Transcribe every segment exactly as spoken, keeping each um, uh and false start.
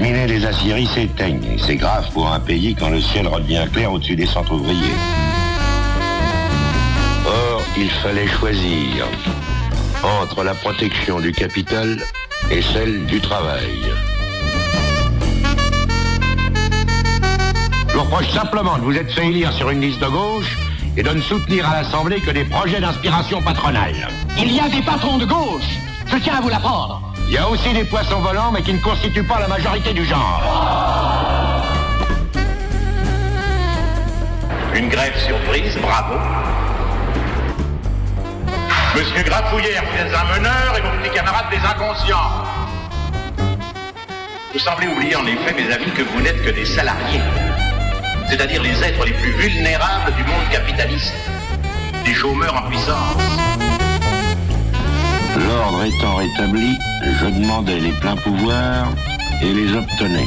cheminées des aciéries s'éteignent. Et c'est grave pour un pays quand le ciel redevient clair au-dessus des centres ouvriers. Or, il fallait choisir entre la protection du capital et celle du travail. Je vous reproche simplement de vous être fait élire sur une liste de gauche et de ne soutenir à l'Assemblée que des projets d'inspiration patronale. Il y a des patrons de gauche, je tiens à vous l'apprendre. Il y a aussi des poissons volants, mais qui ne constituent pas la majorité du genre. Une grève surprise, bravo. Monsieur Grafouillère, vous êtes un meneur et vos petits camarades des inconscients. Vous semblez oublier en effet, mes amis, que vous n'êtes que des salariés. C'est-à-dire les êtres les plus vulnérables du monde capitaliste. Des chômeurs en puissance. L'ordre étant rétabli, je demandais les pleins pouvoirs et les obtenais.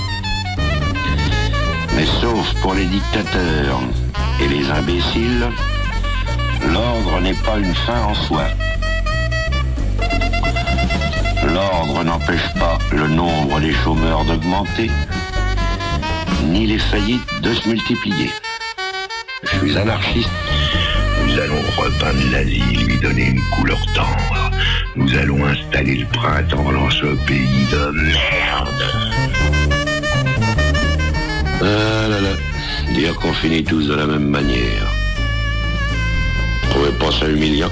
Mais sauf pour les dictateurs et les imbéciles, l'ordre n'est pas une fin en soi. L'ordre n'empêche pas le nombre des chômeurs d'augmenter, ni les faillites de se multiplier. Je suis anarchiste. Nous allons repeindre la ville, lui donner une couleur tendre. Nous allons installer le printemps dans ce pays de merde. Ah là là, dire qu'on finit tous de la même manière. Trouvez pas ça humiliant?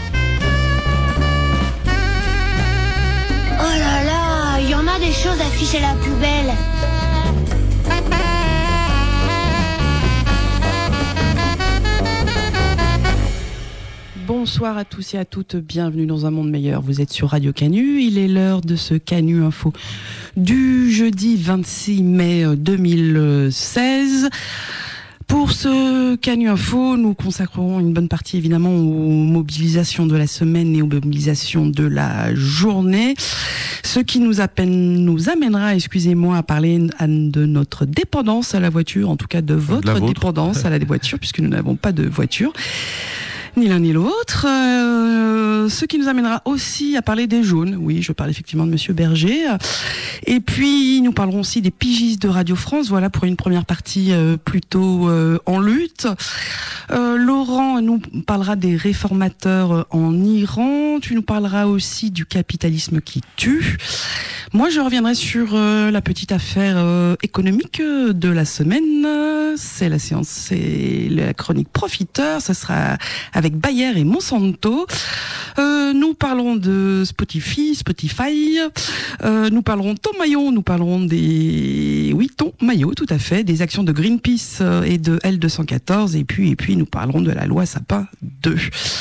Oh là là, il y en a des choses à ficher à la poubelle. Bonsoir à tous et à toutes, bienvenue dans un monde meilleur. Vous êtes sur Radio Canu, il est l'heure de ce Canu Info du jeudi vingt-six mai deux mille seize. Pour ce Canu Info, nous consacrerons une bonne partie évidemment aux mobilisations de la semaine et aux mobilisations de la journée. Ce qui nous, appelle, nous amènera, excusez-moi, à parler de notre dépendance à la voiture, en tout cas de votre de dépendance à la voiture, puisque nous n'avons pas de voiture. Ni l'un ni l'autre. Euh, ce qui nous amènera aussi à parler des jaunes. Oui, je parle effectivement de Monsieur Berger. Et puis, nous parlerons aussi des pigistes de Radio France. Voilà pour une première partie euh, plutôt euh, en lutte. Euh, Laurent nous parlera des réformateurs en Iran. Tu nous parleras aussi du capitalisme qui tue. Moi, je reviendrai sur euh, la petite affaire euh, économique de la semaine. C'est la séance, c'est la chronique profiteur. Ça sera avec Bayer et Monsanto. Euh, nous parlerons de Spotify, Spotify. Euh, nous parlerons Tom Maillot. Nous parlerons des, oui, Tom Maillot, tout à fait, des actions de Greenpeace et de L deux cent quatorze. Et puis, et puis, nous parlerons de la loi Sapin deux.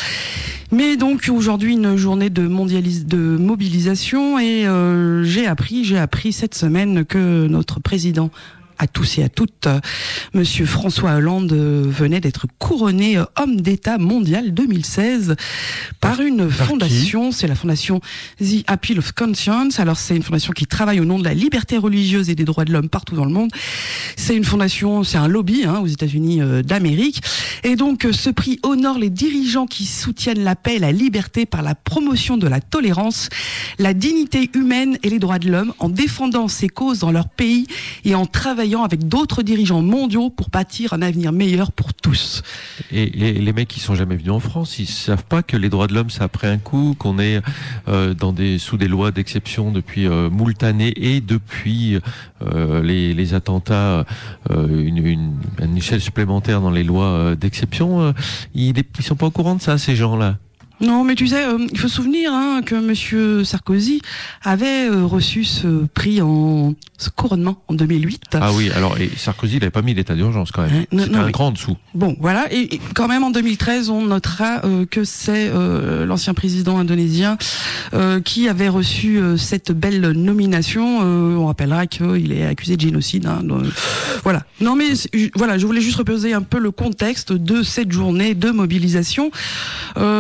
Mais donc aujourd'hui une journée de mondialis- de mobilisation et euh, j'ai appris, j'ai appris cette semaine que notre président à tous et à toutes, Monsieur François Hollande venait d'être couronné homme d'État mondial deux mille seize par une par fondation, qui c'est la fondation The Appeal of Conscience. Alors c'est une fondation qui travaille au nom de la liberté religieuse et des droits de l'homme partout dans le monde. C'est une fondation, c'est un lobby hein, aux États-Unis euh, d'Amérique. Et donc ce prix honore les dirigeants qui soutiennent la paix et la liberté par la promotion de la tolérance, la dignité humaine et les droits de l'homme en défendant ces causes dans leur pays et en travaillant avec d'autres dirigeants mondiaux pour bâtir un avenir meilleur pour tous. Et les, les mecs qui sont jamais venus en France, ils savent pas que les droits de l'homme ça a pris un coup, qu'on est euh, dans des sous des lois d'exception depuis euh, moult années et depuis euh, les, les attentats, euh, une, une, une échelle supplémentaire dans les lois euh, d'exception. Euh, ils, ils sont pas au courant de ça, ces gens-là. Non, mais tu sais, euh, il faut se souvenir hein, que Monsieur Sarkozy avait euh, reçu ce prix en ce couronnement en deux mille huit. Ah oui, alors et Sarkozy, il n'avait pas mis l'état d'urgence quand même. Euh, non, C'était non, un mais... grand dessous. Bon, voilà, et, et quand même en deux mille treize, on notera euh, que c'est euh, l'ancien président indonésien euh, qui avait reçu euh, cette belle nomination. Euh, on rappellera qu'il est accusé de génocide. Hein, donc, voilà. Non, mais voilà, je voulais juste reposer un peu le contexte de cette journée de mobilisation. Euh, alors.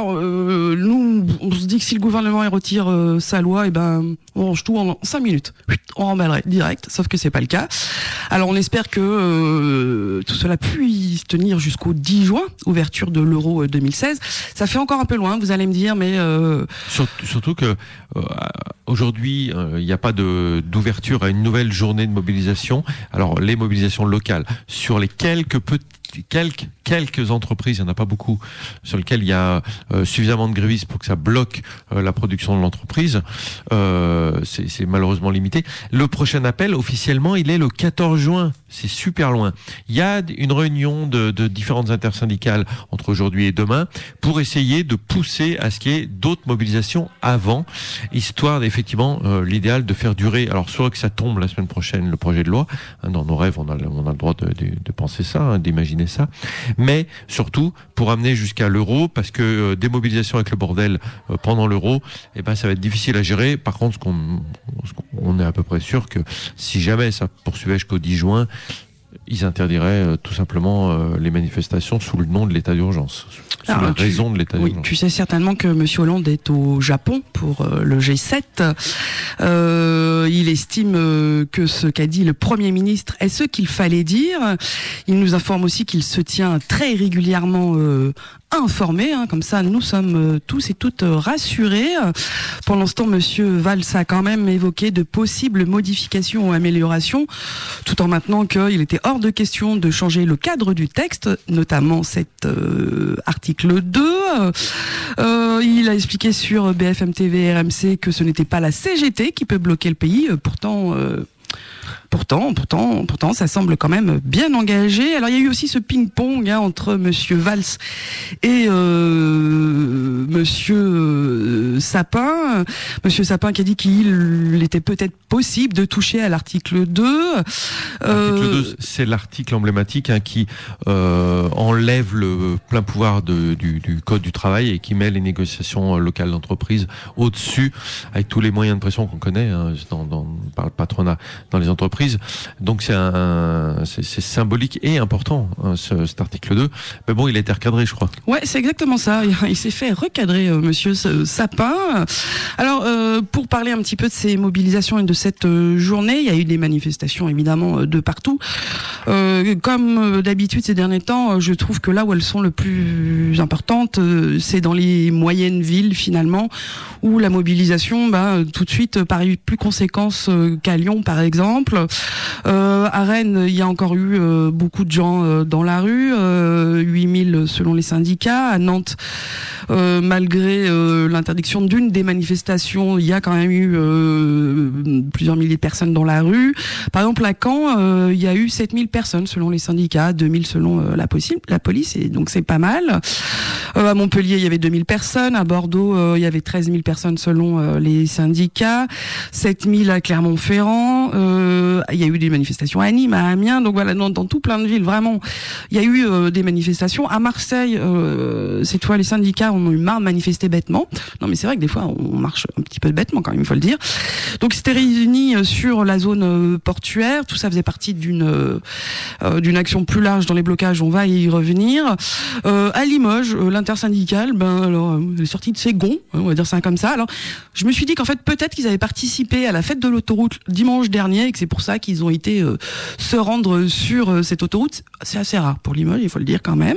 alors, euh, nous, on se dit que si le gouvernement il retire euh, sa loi, et ben, on range tout en cinq minutes. On remballerait direct, sauf que c'est pas le cas. Alors, on espère que euh, tout cela puisse tenir jusqu'au dix juin, ouverture de l'Euro deux mille seize. Ça fait encore un peu loin, vous allez me dire, mais... Euh... Surtout, surtout que euh, aujourd'hui, il euh, n'y a pas de, d'ouverture à une nouvelle journée de mobilisation. Alors, les mobilisations locales, sur les quelques petits Quelques, quelques entreprises, il n'y en a pas beaucoup, sur lesquelles il y a euh, suffisamment de grévistes pour que ça bloque euh, la production de l'entreprise. Euh, c'est, c'est malheureusement limité. Le prochain appel, officiellement, il est le quatorze juin. C'est super loin. Il y a une réunion de, de différentes intersyndicales entre aujourd'hui et demain pour essayer de pousser à ce qu'il y ait d'autres mobilisations avant, histoire d'effectivement euh, l'idéal de faire durer. Alors soit que ça tombe la semaine prochaine, le projet de loi. Hein, dans nos rêves, on a, on a le droit de, de, de penser ça, hein, d'imaginer ça, mais surtout pour amener jusqu'à l'euro, parce que euh, des mobilisations avec le bordel euh, pendant l'euro, eh ben ça va être difficile à gérer. Par contre, ce qu'on, ce qu'on on est à peu près sûr que si jamais ça poursuivait jusqu'au dix juin, ils interdiraient euh, tout simplement euh, les manifestations sous le nom de l'état d'urgence, sous Alors, la tu, raison de l'état oui, d'urgence. Tu sais certainement que M. Hollande est au Japon pour euh, le G sept. Euh, il estime euh, que ce qu'a dit le Premier ministre est ce qu'il fallait dire. Il nous informe aussi qu'il se tient très régulièrement euh, informé, hein, comme ça nous sommes euh, tous et toutes euh, rassurés. Pendant ce temps, M. Valls a quand même évoqué de possibles modifications ou améliorations, tout en maintenant qu'il était hors de question de changer le cadre du texte, notamment cet euh, article deux. Euh, il a expliqué sur B F M T V R M C que ce n'était pas la C G T qui peut bloquer le pays, pourtant... Euh, Pourtant, pourtant, pourtant, ça semble quand même bien engagé. Alors, il y a eu aussi ce ping-pong hein, entre Monsieur Valls et euh, Monsieur euh, Sapin. Monsieur Sapin qui a dit qu'il était peut-être possible de toucher à l'article deux. Euh... L'article deux, c'est l'article emblématique hein, qui euh, enlève le plein pouvoir de, du, du Code du travail et qui met les négociations locales d'entreprise au-dessus, avec tous les moyens de pression qu'on connaît hein, dans, dans, par le patronat dans les entreprises. Donc c'est, un, c'est, c'est symbolique et important hein, ce, cet article deux. Mais bon, il a été recadré, je crois. Ouais, c'est exactement ça. Il, il s'est fait recadrer, euh, Monsieur Sapin. Alors, euh, pour parler un petit peu de ces mobilisations et de cette euh, journée, il y a eu des manifestations évidemment euh, de partout. Euh, comme euh, d'habitude ces derniers temps, euh, je trouve que là où elles sont le plus importantes, euh, c'est dans les moyennes villes finalement, où la mobilisation, bah, tout de suite euh, paraît plus conséquence euh, qu'à Lyon, par exemple. Euh, à Rennes, il y a encore eu euh, beaucoup de gens euh, dans la rue, euh, huit mille selon les syndicats. À Nantes, euh, malgré euh, l'interdiction d'une des manifestations, il y a quand même eu euh, plusieurs milliers de personnes dans la rue. Par exemple, à Caen, euh, il y a eu sept mille personnes selon les syndicats, deux mille selon euh, la, possi- la police, et donc c'est pas mal. Euh, à Montpellier, il y avait deux mille personnes. À Bordeaux, euh, il y avait treize mille personnes selon euh, les syndicats. sept mille à Clermont-Ferrand. Euh, il y a eu des manifestations à Nîmes, à Amiens. Donc voilà, dans, dans tout plein de villes, vraiment, il y a eu euh, des manifestations. À Marseille, euh, cette fois, les syndicats ont eu marre de manifester bêtement. Non, mais c'est vrai que des fois, on marche un petit peu bêtement quand même, il faut le dire. Donc c'était réuni sur la zone euh, portuaire. Tout ça faisait partie d'une euh, d'une action plus large dans les blocages. On va y revenir. Euh, à Limoges, euh, l'intersyndicale, ben alors, elle est sortie de ses gonds, on va dire ça comme ça. Alors, je me suis dit qu'en fait, peut-être qu'ils avaient participé à la fête de l'autoroute dimanche dernier et que c'est pour ça qu'ils ont été euh, se rendre sur euh, cette autoroute. C'est assez rare pour Limoges, il faut le dire quand même.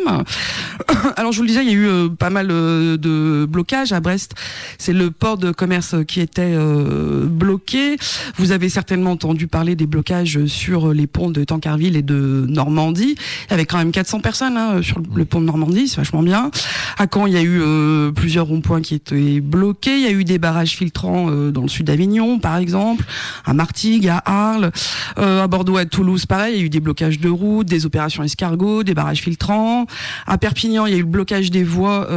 Alors, je vous le disais, il y a eu euh, pas mal euh, de blocages à Brest. C'est le port de commerce qui était euh, bloqué. Vous avez certainement entendu parler des blocages sur les ponts de Tancarville et de Normandie. Il y avait quand même quatre cents personnes hein, sur le pont de Normandie, c'est vachement bien. À Caen, il y a eu euh, plusieurs ronds-points qui étaient bloqués. Il y a eu des barrages filtrants euh, dans le sud d'Avignon, par exemple, à Martigues, à Arles, euh, à Bordeaux, à Toulouse, pareil. Il y a eu des blocages de routes, des opérations escargots, des barrages filtrants. À Perpignan, il y a eu le blocage des voies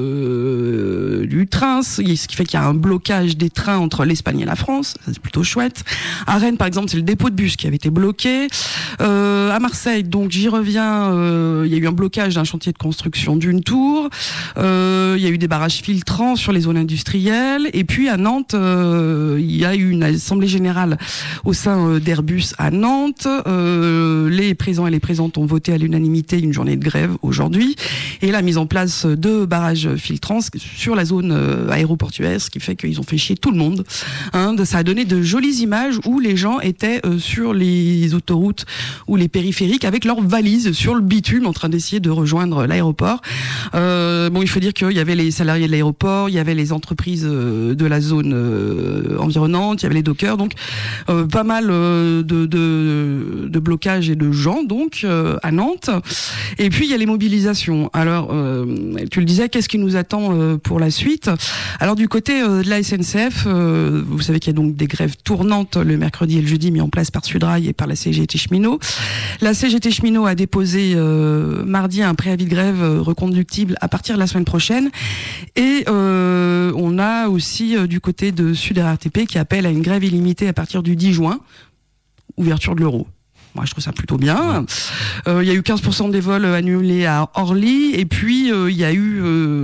euh, du train, ce qui fait qu'il y a un blocage des trains entre l'Espagne et la France. Ça, c'est plutôt chouette. À Rennes, par exemple, c'est le dépôt de bus qui avait été bloqué. Euh, à Marseille, donc j'y reviens, euh, il y a eu un blocage d'un chantier de construction d'une tour. Euh, il y a eu des barrages filtrants sur les zones industrielles. Et puis à Nantes, euh, il y a eu une assemblée générale au sein euh, d'Airbus à Nantes. Euh, les présents et les présentes ont voté à l'unanimité une journée de grève aujourd'hui. Et la mise en place de barrages filtrants sur la zone euh, aéroportuaire, ce qui fait qu'ils ont fait chier tout le monde. Hein, ça a donné de jolies images où les gens étaient euh, sur les autoroutes ou les périphériques avec leurs valises sur le bitume en train d'essayer de rejoindre l'aéroport. Euh, bon, il faut dire qu'il y avait les salariés de l'aéroport, il y avait les entreprises euh, de la zone euh, environnante, il y avait les dockers, donc euh, pas mal euh, de, de, de blocages et de gens donc euh, à Nantes. Et puis il y a les mobilisations. Alors, euh, tu le disais, qu'est-ce qui nous attend euh, pour la suite? Alors du côté euh, de la S N C F, euh, vous savez qu'il y a donc des grèves tournantes le mercredi et le jeudi mis en place par Sudrail et par la C G T Cheminot. La C G T Cheminot a déposé euh, mardi un préavis de grève euh, reconductible à partir de la semaine prochaine. Et euh, on a aussi euh, du côté de Sud R R T P qui appelle à une grève illimitée à partir du dix juin, ouverture de l'euro. Moi, je trouve ça plutôt bien. Euh, il y a eu quinze pour cent des vols annulés à Orly. Et puis, euh, il y a eu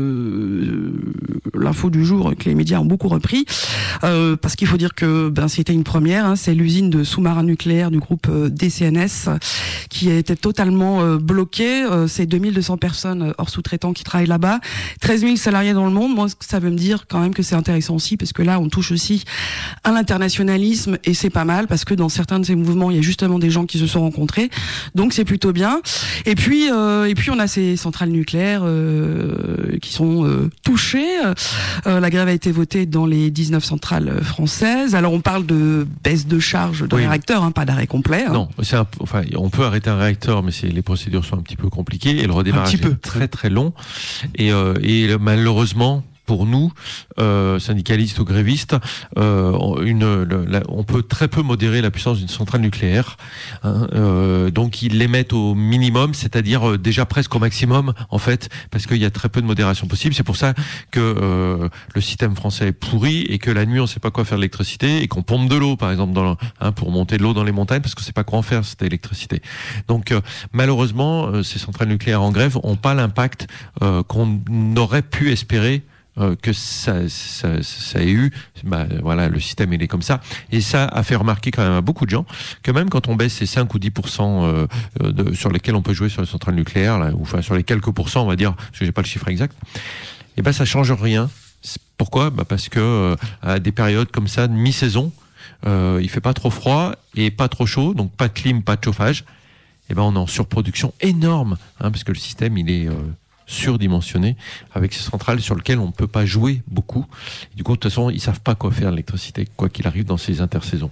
euh, l'info du jour que les médias ont beaucoup repris. Euh, parce qu'il faut dire que ben, c'était une première. Hein, c'est l'usine de sous-marins nucléaires du groupe euh, D C N S qui a été totalement euh, bloquée. Euh, c'est deux mille deux cents personnes hors sous-traitants qui travaillent là-bas. treize mille salariés dans le monde. Moi, ça veut me dire quand même que c'est intéressant aussi parce que là, on touche aussi à l'internationalisme et c'est pas mal parce que dans certains de ces mouvements, il y a justement des gens qui se sont rencontrés, donc c'est plutôt bien. Et puis, euh, et puis on a ces centrales nucléaires euh, qui sont euh, touchées. Euh, la grève a été votée dans les dix-neuf centrales françaises. Alors on parle de baisse de charge de oui. réacteurs, hein, pas d'arrêt complet. Hein. Non, c'est un, enfin, on peut arrêter un réacteur, mais c'est, les procédures sont un petit peu compliquées et le redémarrage est très très long. Et, euh, et malheureusement, pour nous, euh, syndicalistes ou grévistes, euh, une, la, on peut très peu modérer la puissance d'une centrale nucléaire. Hein, euh, donc ils les mettent au minimum, c'est-à-dire euh, déjà presque au maximum, en fait, parce qu'il y a très peu de modération possible. C'est pour ça que euh, le système français est pourri et que la nuit on ne sait pas quoi faire de l'électricité et qu'on pompe de l'eau, par exemple, dans, hein, pour monter de l'eau dans les montagnes, parce qu'on ne sait pas quoi en faire cette électricité. Donc euh, malheureusement, euh, ces centrales nucléaires en grève n'ont pas l'impact euh, qu'on aurait pu espérer. Euh, que ça, ça, ça ait eu, bah, voilà, le système il est comme ça, et ça a fait remarquer quand même à beaucoup de gens que même quand on baisse ces cinq ou dix pour cent euh, de, sur lesquels on peut jouer sur les centrales nucléaires, là, ou enfin sur les quelques pourcents, on va dire, parce que j'ai pas le chiffre exact, et ben ça change rien. Pourquoi? Bah parce que euh, à des périodes comme ça de mi-saison, euh, il fait pas trop froid et pas trop chaud, donc pas de clim, pas de chauffage, et ben on est en surproduction énorme, hein, parce que le système il est euh, surdimensionné avec ces centrales sur lesquelles on ne peut pas jouer beaucoup. Et du coup, de toute façon, ils savent pas quoi faire de l'électricité, quoi qu'il arrive dans ces intersaisons.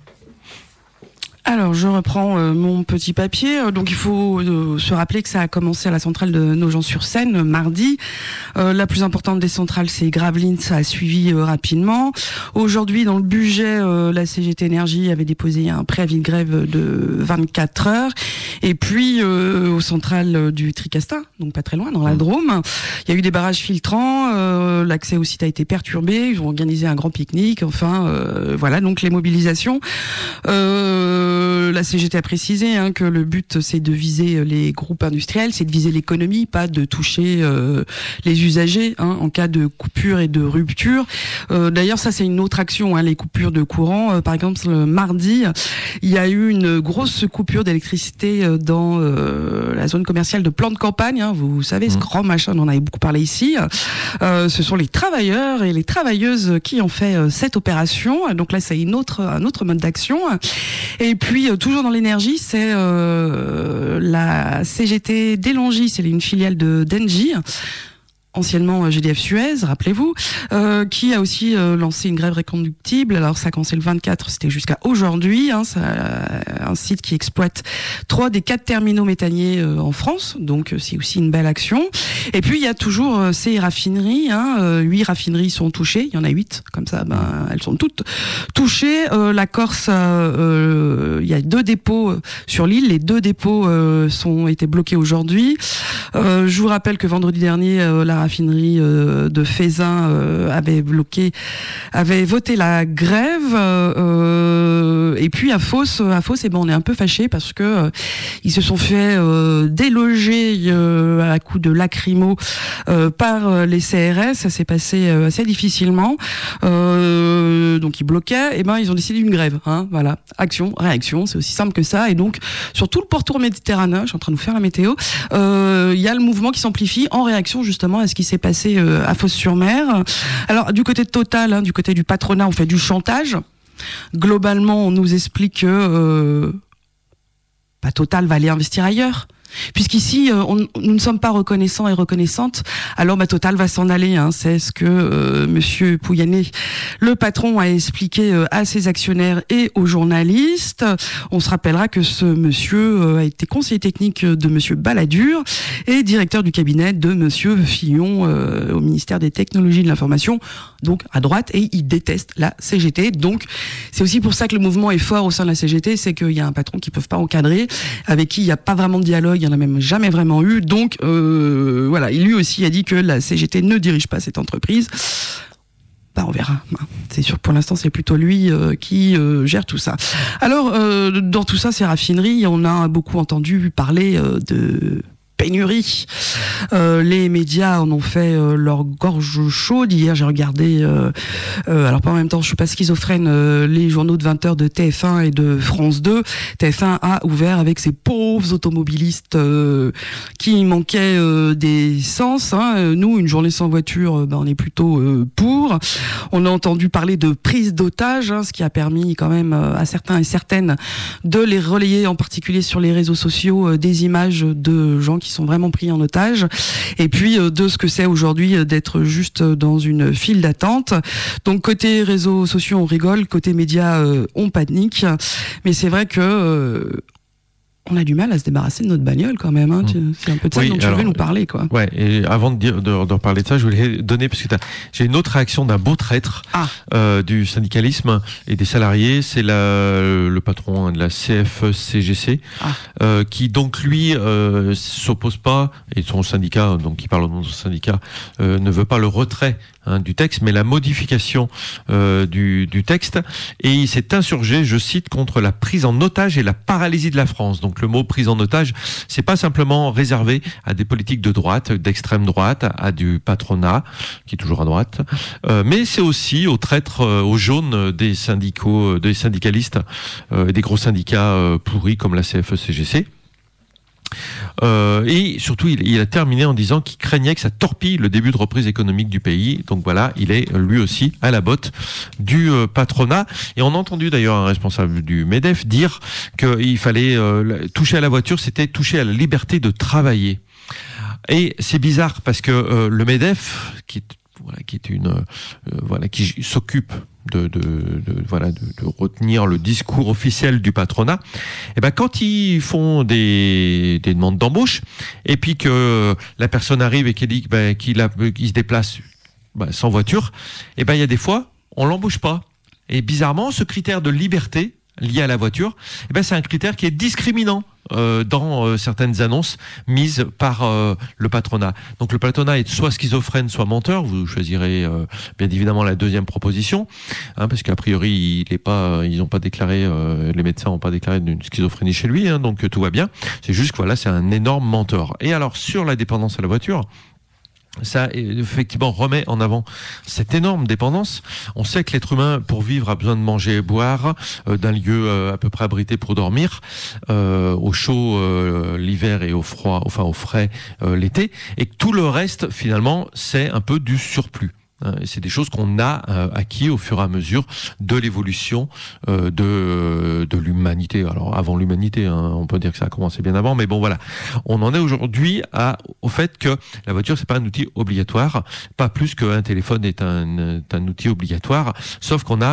Alors, je reprends euh, mon petit papier. Donc, il faut euh, se rappeler que ça a commencé à la centrale de Nogent-sur-Seine mardi. Euh, la plus importante des centrales, c'est Gravelines. Ça a suivi euh, rapidement. Aujourd'hui, dans le budget, euh, la C G T Énergie avait déposé un préavis de grève de vingt-quatre heures. Et puis, euh, aux centrales du Tricastin, donc pas très loin, dans la Drôme, il y a eu des barrages filtrants. Euh, l'accès au site a été perturbé. Ils ont organisé un grand pique-nique. Enfin, euh, voilà. Donc, les mobilisations. Euh, La C G T a précisé hein, que le but c'est de viser les groupes industriels, c'est de viser l'économie, pas de toucher euh, les usagers hein, en cas de coupure et de rupture. Euh, d'ailleurs, ça c'est une autre action, hein, les coupures de courant. Euh, par exemple, le mardi, il y a eu une grosse coupure d'électricité dans euh, la zone commerciale de Plan de Campagne. Hein, vous savez, ce grand machin, on en avait beaucoup parlé ici. Euh, ce sont les travailleurs et les travailleuses qui ont fait euh, cette opération. Donc là, c'est une autre, un autre mode d'action. Et puis, euh, toujours dans l'énergie, c'est euh, la C G T d'Elangy, c'est une filiale de d'Engie, anciennement G D F Suez, rappelez-vous, euh, qui a aussi euh, lancé une grève reconductible. Alors ça a commencé le vingt-quatre, c'était jusqu'à aujourd'hui. Hein, ça, un site qui exploite trois des quatre terminaux méthaniers euh, en France, donc euh, c'est aussi une belle action. Et puis il y a toujours euh, ces raffineries. Hein, euh, huit raffineries sont touchées. Il y en a huit, comme ça, ben elles sont toutes touchées. Euh, la Corse, euh, il y a deux dépôts euh, sur l'île. Les deux dépôts euh, sont été bloqués aujourd'hui. Euh, je vous rappelle que vendredi dernier, euh, la raffinerie euh, de Feyzin euh, avait bloqué, avait voté la grève. Euh, et puis à Fos, à Fos, eh ben on est un peu fâchés parce que euh, ils se sont fait euh, déloger euh, à coup de lacrymo euh, par euh, les C R S. Ça s'est passé euh, assez difficilement. Euh, donc ils bloquaient. Et ben ils ont décidé une grève. Hein, voilà, action, réaction, c'est aussi simple que ça. Et donc sur tout le pourtour méditerranéen, je suis en train de vous faire la météo. Il euh, y a le mouvement qui s'amplifie en réaction justement à ce qui s'est passé euh, à Fos-sur-Mer. Alors du côté de Total, hein, du côté du patronat, on fait du chantage. Globalement, on nous explique que euh, bah, Total va aller investir ailleurs. Puisqu'ici, euh, on, nous ne sommes pas reconnaissants et reconnaissantes, alors bah, Total va s'en aller. Hein, c'est ce que euh, Monsieur Pouyanné, le patron, a expliqué euh, à ses actionnaires et aux journalistes. On se rappellera que ce monsieur euh, a été conseiller technique de Monsieur Balladur et directeur du cabinet de Monsieur Fillon euh, au ministère des Technologies de l'Information, donc à droite, et il déteste la C G T. Donc c'est aussi pour ça que le mouvement est fort au sein de la C G T, c'est qu'il y a un patron qui ne peut pas encadrer, avec qui il n'y a pas vraiment de dialogue. Il n'y en a même jamais vraiment eu. Donc, euh, voilà, il lui aussi a dit que la C G T ne dirige pas cette entreprise. Bah, on verra. C'est sûr, pour l'instant, c'est plutôt lui euh, qui euh, gère tout ça. Alors, euh, dans tout ça, ces raffineries, on a beaucoup entendu parler euh, de pénurie. Euh, les médias en ont fait euh, leur gorge chaude. Hier, j'ai regardé, euh, euh, alors pas en même temps, je suis pas schizophrène, euh, les journaux de vingt heures de T F un et de France deux. T F un a ouvert avec ces pauvres automobilistes euh, qui manquaient euh, d'essence. Hein. Nous, une journée sans voiture, euh, ben, on est plutôt euh, pour. On a entendu parler de prise d'otages, hein, ce qui a permis quand même euh, à certains et certaines de les relayer, en particulier sur les réseaux sociaux, euh, des images de gens qui qui sont vraiment pris en otage, et puis euh, de ce que c'est aujourd'hui d'être juste dans une file d'attente. Donc côté réseaux sociaux on rigole, côté médias euh, on panique, mais c'est vrai que euh, on a du mal à se débarrasser de notre bagnole quand même. Hein. Mmh. C'est un peu de ça oui, dont tu veux nous parler, quoi. Ouais. Et avant de dire de, de reparler de ça, je voulais donner parce que t'as, j'ai une autre réaction d'un beau traître ah. euh, du syndicalisme et des salariés. C'est la, le patron de la C F C G C ah. euh, qui donc lui euh, s'oppose pas, et son syndicat, donc qui parle au nom de son syndicat, euh, ne veut pas le retrait hein, du texte, mais la modification euh, du, du texte. Et il s'est insurgé, je cite, contre la prise en otage et la paralysie de la France. Donc le mot prise en otage, c'est pas simplement réservé à des politiques de droite, d'extrême droite, à du patronat, qui est toujours à droite, euh, mais c'est aussi aux traîtres, euh, aux jaunes des syndicaux, des syndicalistes, euh, des gros syndicats euh, pourris comme la C F E C G C. Euh, et surtout, il, il a terminé en disant qu'il craignait que ça torpille le début de reprise économique du pays. Donc voilà, il est lui aussi à la botte du euh, patronat. Et on a entendu d'ailleurs un responsable du MEDEF dire qu'il fallait euh, toucher à la voiture, c'était toucher à la liberté de travailler. Et c'est bizarre parce que euh, le MEDEF, qui est, voilà, qui est une, euh, voilà, qui s'occupe De, de, de voilà de, de retenir le discours officiel du patronat, et ben quand ils font des, des demandes d'embauche et puis que la personne arrive et qu'elle dit ben, qu'il a, qu'il se déplace ben, sans voiture, et ben il y a des fois on l'embauche pas. Et bizarrement, ce critère de liberté lié à la voiture, et ben c'est un critère qui est discriminant euh, dans euh, certaines annonces mises par euh, le patronat. Donc le patronat est soit schizophrène, soit menteur. Vous choisirez euh, bien évidemment la deuxième proposition, hein, parce qu'a priori il est pas, ils n'ont pas déclaré, euh, les médecins n'ont pas déclaré d'une schizophrénie chez lui, hein, donc tout va bien. C'est juste que voilà, c'est un énorme menteur. Et alors sur la dépendance à la voiture, ça effectivement remet en avant cette énorme dépendance. On sait que l'être humain, pour vivre, a besoin de manger et boire, euh, d'un lieu euh, à peu près abrité pour dormir, euh, au chaud euh, l'hiver et au froid, enfin au frais euh, l'été, et que tout le reste finalement c'est un peu du surplus. Et c'est des choses qu'on a euh, acquis au fur et à mesure de l'évolution euh, de de l'humanité. Alors avant l'humanité, hein, on peut dire que ça a commencé bien avant, mais bon voilà, on en est aujourd'hui à au fait que la voiture c'est pas un outil obligatoire, pas plus qu'un téléphone est un, est un outil obligatoire, sauf qu'on a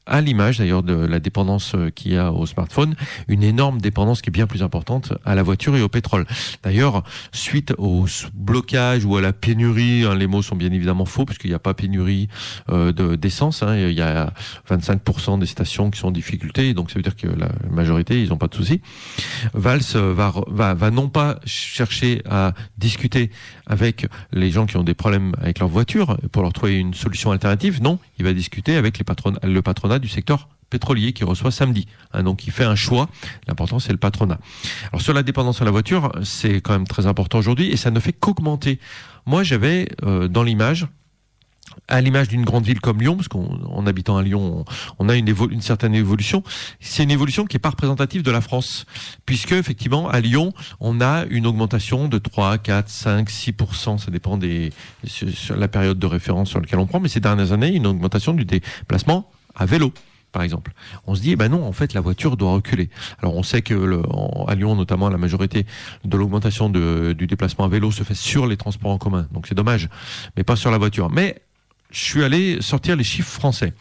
à l'image d'ailleurs de la dépendance qu'il y a au smartphone, une énorme dépendance qui est bien plus importante à la voiture et au pétrole. D'ailleurs, suite au blocage ou à la pénurie, hein, les mots sont bien évidemment faux, puisqu'il n'y a pas pénurie euh, de, d'essence, hein, il y a vingt-cinq pour cent des stations qui sont en difficulté, donc ça veut dire que la majorité, ils n'ont pas de soucis. Valls va, va, va non pas chercher à discuter avec les gens qui ont des problèmes avec leur voiture pour leur trouver une solution alternative, non, il va discuter avec les patron- le patronat du secteur pétrolier qui reçoit samedi. Hein, donc il fait un choix. L'important c'est le patronat. Alors sur la dépendance à la voiture, c'est quand même très important aujourd'hui et ça ne fait qu'augmenter. Moi j'avais euh, dans l'image, à l'image d'une grande ville comme Lyon, parce qu'en habitant à Lyon, on, on a une, évo- une certaine évolution. C'est une évolution qui n'est pas représentative de la France, puisque effectivement à Lyon, on a une augmentation de trois, quatre, cinq, six pour cent. Ça dépend des sur, sur la période de référence sur laquelle on prend, mais ces dernières années, une augmentation du déplacement à vélo, par exemple. On se dit, eh ben non, en fait, la voiture doit reculer. Alors, on sait que le, en, à Lyon, notamment, la majorité de l'augmentation de, du déplacement à vélo se fait sur les transports en commun. Donc, c'est dommage, mais pas sur la voiture. Mais je suis allé sortir les chiffres français.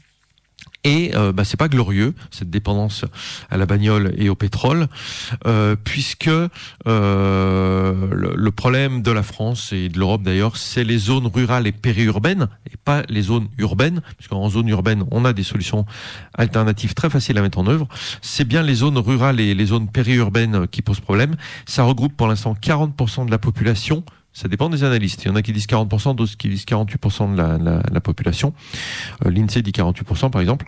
Et euh, bah, c'est pas glorieux cette dépendance à la bagnole et au pétrole, euh, puisque euh, le, le problème de la France et de l'Europe d'ailleurs, c'est les zones rurales et périurbaines et pas les zones urbaines, puisqu'en zone urbaine on a des solutions alternatives très faciles à mettre en œuvre. C'est bien les zones rurales et les zones périurbaines qui posent problème. Ça regroupe pour l'instant quarante pour cent de la population. Ça dépend des analystes. Il y en a qui disent quarante pour cent, d'autres qui disent quarante-huit pour cent de la, la, la population. Euh, L'INSEE dit quarante-huit pour cent par exemple.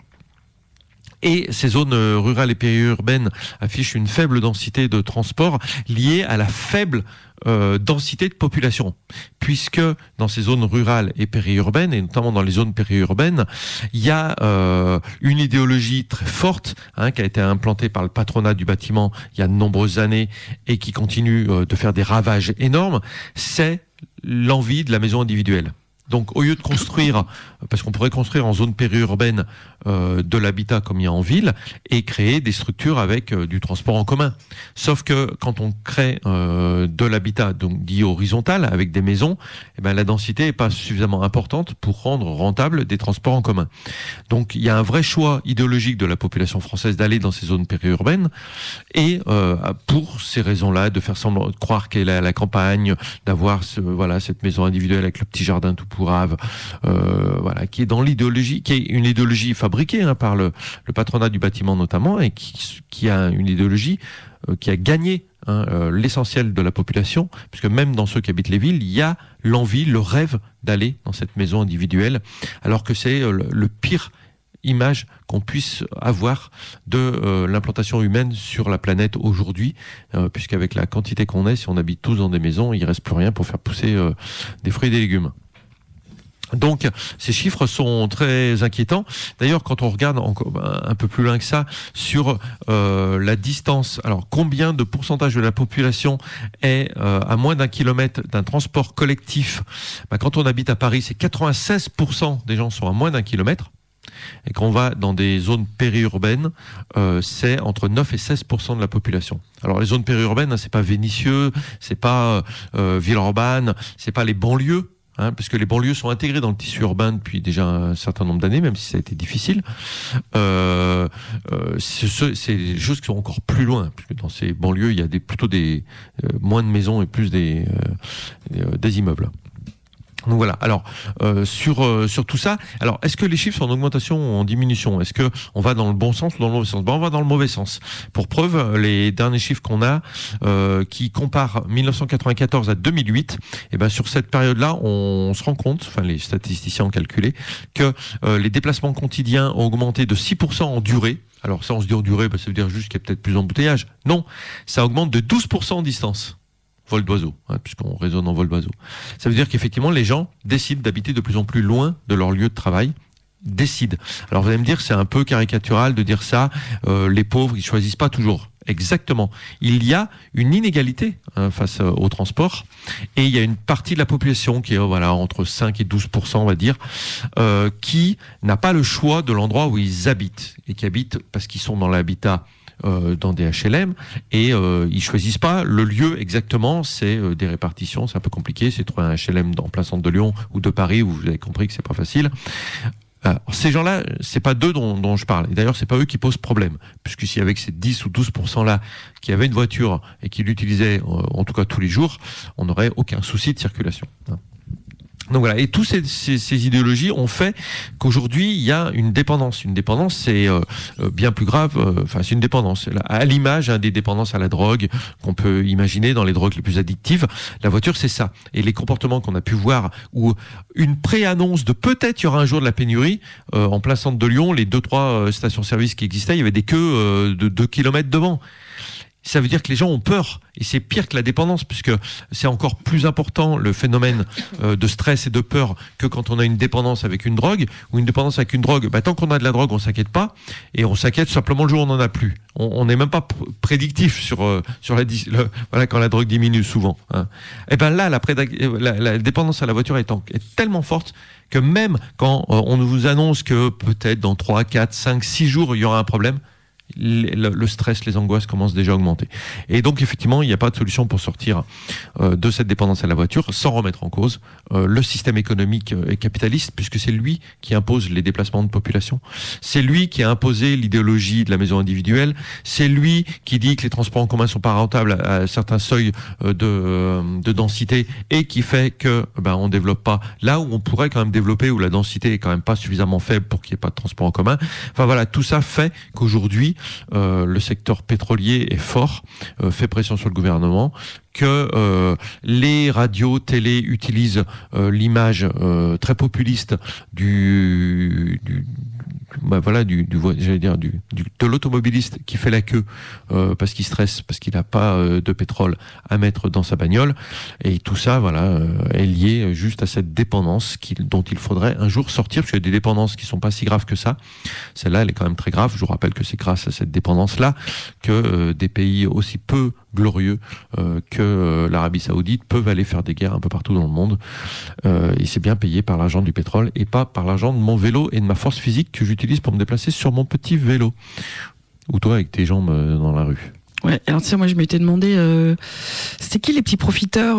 Et ces zones rurales et périurbaines affichent une faible densité de transport liée à la faible euh, densité de population. Puisque dans ces zones rurales et périurbaines, et notamment dans les zones périurbaines, il y a euh, une idéologie très forte hein, qui a été implantée par le patronat du bâtiment il y a de nombreuses années et qui continue euh, de faire des ravages énormes, c'est l'envie de la maison individuelle. Donc, au lieu de construire, parce qu'on pourrait construire en zone périurbaine euh, de l'habitat comme il y a en ville, et créer des structures avec euh, du transport en commun. Sauf que quand on crée euh, de l'habitat, donc dit horizontal, avec des maisons, eh ben la densité est pas suffisamment importante pour rendre rentable des transports en commun. Donc, il y a un vrai choix idéologique de la population française d'aller dans ces zones périurbaines, et euh, pour ces raisons-là, de faire semblant de croire qu'elle est à la campagne, d'avoir ce, voilà cette maison individuelle avec le petit jardin tout pourrave, euh, voilà, qui est dans l'idéologie, qui est une idéologie fabriquée hein, par le, le patronat du bâtiment notamment, et qui, qui a une idéologie euh, qui a gagné hein, euh, l'essentiel de la population, puisque même dans ceux qui habitent les villes, il y a l'envie, le rêve d'aller dans cette maison individuelle, alors que c'est euh, le, le pire image qu'on puisse avoir de euh, l'implantation humaine sur la planète aujourd'hui, euh, puisqu'avec la quantité qu'on est, si on habite tous dans des maisons, il reste plus rien pour faire pousser euh, des fruits et des légumes. Donc, ces chiffres sont très inquiétants. D'ailleurs, quand on regarde encore un peu plus loin que ça sur euh, la distance, alors combien de pourcentage de la population est euh, à moins d'un kilomètre d'un transport collectif, bah, quand on habite à Paris, c'est quatre-vingt-seize pour cent des gens sont à moins d'un kilomètre. Et quand on va dans des zones périurbaines, euh, c'est entre neuf et seize pour cent de la population. Alors les zones périurbaines, hein, c'est pas Vénissieux, c'est pas euh, Villeurbanne, c'est pas les banlieues. Hein, parce que les banlieues sont intégrées dans le tissu urbain depuis déjà un certain nombre d'années, même si ça a été difficile. Euh, euh, c'est, c'est des choses qui sont encore plus loin, puisque dans ces banlieues, il y a des, plutôt des euh, moins de maisons et plus des, euh, des, des immeubles. Donc voilà. Alors euh, sur euh, sur tout ça, alors est-ce que les chiffres sont en augmentation ou en diminution ? Est-ce que on va dans le bon sens ou dans le mauvais sens ? Ben on va dans le mauvais sens. Pour preuve, les derniers chiffres qu'on a euh, qui comparent dix-neuf cent quatre-vingt-quatorze à deux mille huit, et ben sur cette période-là, on se rend compte, enfin les statisticiens ont calculé que euh, les déplacements quotidiens ont augmenté de six pour cent en durée. Alors ça, on se dit en durée, ben, ça veut dire juste qu'il y a peut-être plus d'embouteillage. Non, ça augmente de douze pour cent en distance. Vol d'oiseau, hein, puisqu'on raisonne en vol d'oiseau. Ça veut dire qu'effectivement, les gens décident d'habiter de plus en plus loin de leur lieu de travail. Décident. Alors vous allez me dire, c'est un peu caricatural de dire ça. Euh, les pauvres, ils choisissent pas toujours. Exactement. Il y a une inégalité hein, face euh, au transport, et il y a une partie de la population qui est euh, voilà entre cinq et douze pour cent, on va dire, euh, qui n'a pas le choix de l'endroit où ils habitent, et qui habitent parce qu'ils sont dans l'habitat Euh, dans des H L M, et euh, ils choisissent pas le lieu exactement. C'est euh, des répartitions, c'est un peu compliqué. C'est trouver un H L M dans plein centre de Lyon ou de Paris, où vous avez compris que c'est pas facile. Alors, ces gens-là, c'est pas d'eux dont, dont je parle. Et d'ailleurs, c'est pas eux qui posent problème. Puisque si avec ces dix ou douze pour cent là, qui avaient une voiture et qui l'utilisaient, en tout cas tous les jours, on n'aurait aucun souci de circulation. Donc voilà, et toutes ces, ces, ces idéologies ont fait qu'aujourd'hui il y a une dépendance. Une dépendance, c'est euh, bien plus grave. Euh, enfin, c'est une dépendance à l'image hein, des dépendances à la drogue qu'on peut imaginer dans les drogues les plus addictives. La voiture, c'est ça. Et les comportements qu'on a pu voir, où une pré-annonce de peut-être il y aura un jour de la pénurie euh, en plein centre de Lyon, les deux trois euh, stations-service qui existaient, il y avait des queues euh, de deux kilomètres devant. Ça veut dire que les gens ont peur, et c'est pire que la dépendance, puisque c'est encore plus important le phénomène euh, de stress et de peur que quand on a une dépendance avec une drogue, ou une dépendance avec une drogue, bah, tant qu'on a de la drogue, on s'inquiète pas, et on s'inquiète simplement le jour où on n'en a plus. On n'est même pas pr- prédictif sur euh, sur la le, voilà quand la drogue diminue souvent. Hein. Et ben là, la, prédac- la, la dépendance à la voiture est, en, est tellement forte que même quand euh, on vous annonce que peut-être dans trois, quatre, cinq, six jours il y aura un problème, Le, le stress, les angoisses commencent déjà à augmenter. Et donc effectivement, il n'y a pas de solution pour sortir euh, de cette dépendance à la voiture sans remettre en cause euh, le système économique et capitaliste, puisque c'est lui qui impose les déplacements de population. C'est lui qui a imposé l'idéologie de la maison individuelle. C'est lui qui dit que les transports en commun sont pas rentables à, à certains seuils euh, de, euh, de densité, et qui fait que ben on développe pas là où on pourrait quand même développer, où la densité est quand même pas suffisamment faible pour qu'il n'y ait pas de transport en commun. Enfin voilà, tout ça fait qu'aujourd'hui Euh, le secteur pétrolier est fort, euh, fait pression sur le gouvernement, que euh, les radios, télé utilisent euh, l'image euh, très populiste du, du bah voilà du, du j'allais dire du, du de l'automobiliste qui fait la queue euh, parce qu'il stresse, parce qu'il n'a pas euh, de pétrole à mettre dans sa bagnole, et tout ça voilà euh, est lié juste à cette dépendance qui, dont il faudrait un jour sortir, parce qu'il y a des dépendances qui sont pas si graves que ça. Celle-là, elle est quand même très grave. Je vous rappelle que c'est grâce à cette dépendance-là que euh, des pays aussi peu glorieux euh, que euh, l'Arabie Saoudite peuvent aller faire des guerres un peu partout dans le monde, euh, et c'est bien payé par l'argent du pétrole et pas par l'argent de mon vélo et de ma force physique que j'utilise pour me déplacer sur mon petit vélo, ou toi avec tes jambes euh, dans la rue. Ouais, alors tiens, moi je m'étais demandé, euh, c'était qui les petits profiteurs